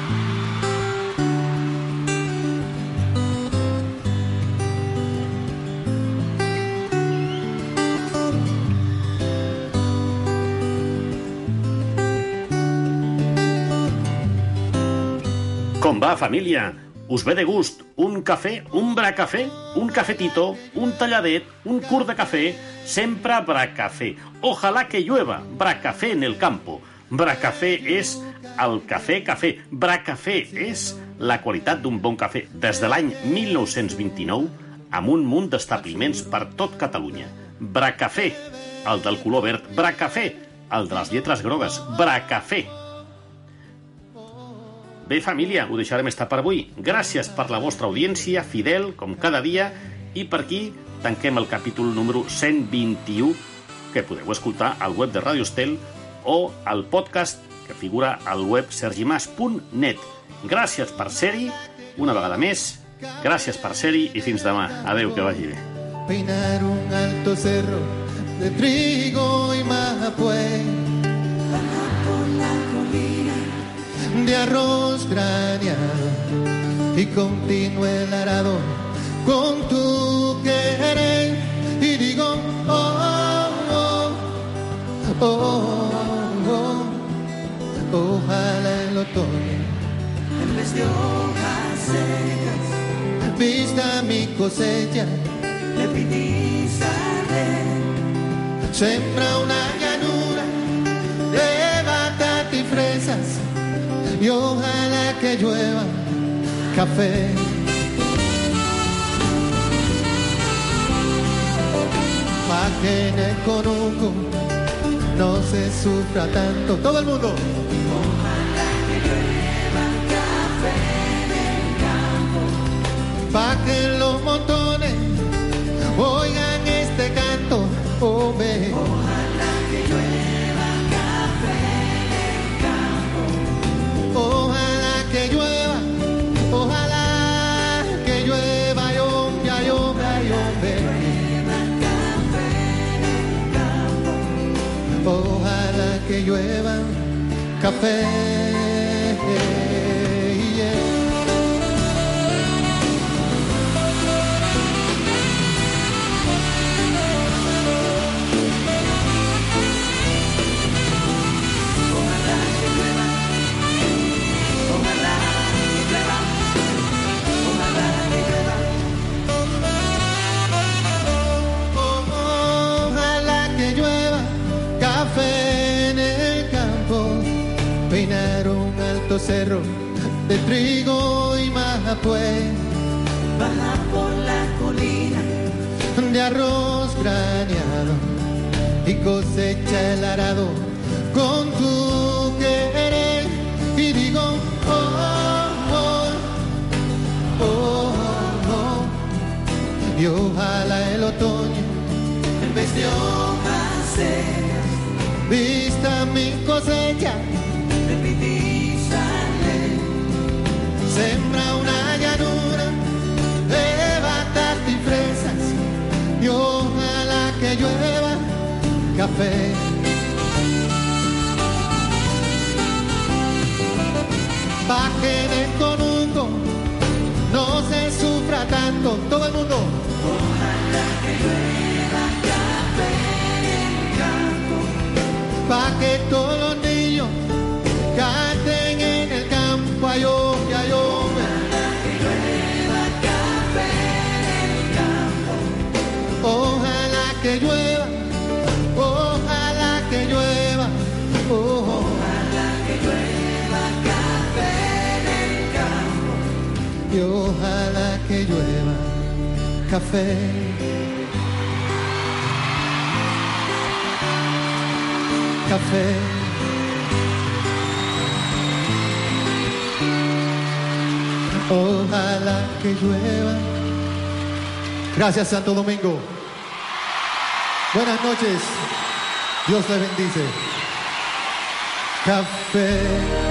Com va, família? Us ve de gust un cafè, un bracafè, un cafetito, un talladet, un curt de cafè, sempre bracafè. Ojalá que llueva, bracafè en el campo. Bracafè és el cafè cafè. Bracafè és la qualitat d'un bon cafè. Des de l'any mil nou-cents vint-i-nou, amb un munt d'establiments per tot Catalunya. Bracafè, el del color verd. Bracafè, el de les lletres grogues. Bracafè. Bé, família, ho deixarem estar per avui. Gràcies per la vostra audiència, fidel, com cada dia, i per aquí tanquem el capítol número cent vint-i-u, que podeu escoltar al web de Radio Estel o al podcast que figura al web sergimas punt net. Gràcies per ser-hi, una vegada més, gràcies per ser-hi i fins demà. Adéu, que vagi bé. Peinar un alto cerro de trigo y mapué, de arroz graneado y continuo el arado con tu querer y digo oh, oh, oh, oh, oh, ojalá el otoño en vez de hojas secas vista mi cosecha le pedí saber sembra una llanura de batata y fresas y ojalá que llueva café. Pa' que en el conuco no se sufra tanto. Todo el mundo. Ojalá que llueva café en el campo. Pa' que los montones oigan este canto. Oh, ve. Ojalá que llueva café. Ojalá que llueva, ojalá que llueva, yombe, yombe, yombe. Ojalá que llueva café. Peinar un alto cerro de trigo y mapué, baja por la colina de arroz graneado y cosecha el arado con tu querer y digo oh, oh, oh, oh, oh. Y ojalá el otoño desde hojas secas, vista mi cosecha, sembra una llanura de batatas y fresas y ojalá que llueva café. Pa' que en el conuco no se sufra tanto, todo el mundo. Ojalá que llueva café en el campo, pa' que todos los niños canten en el campo. Ayo, ayo, ojalá que llueva café en el campo. Ojalá que llueva, ojalá que llueva, oh, ojalá que llueva café en el campo. Y ojalá que llueva café. Café. Ojalá que llueva. Gracias, Santo Domingo. Buenas noches. Dios les bendice. Café.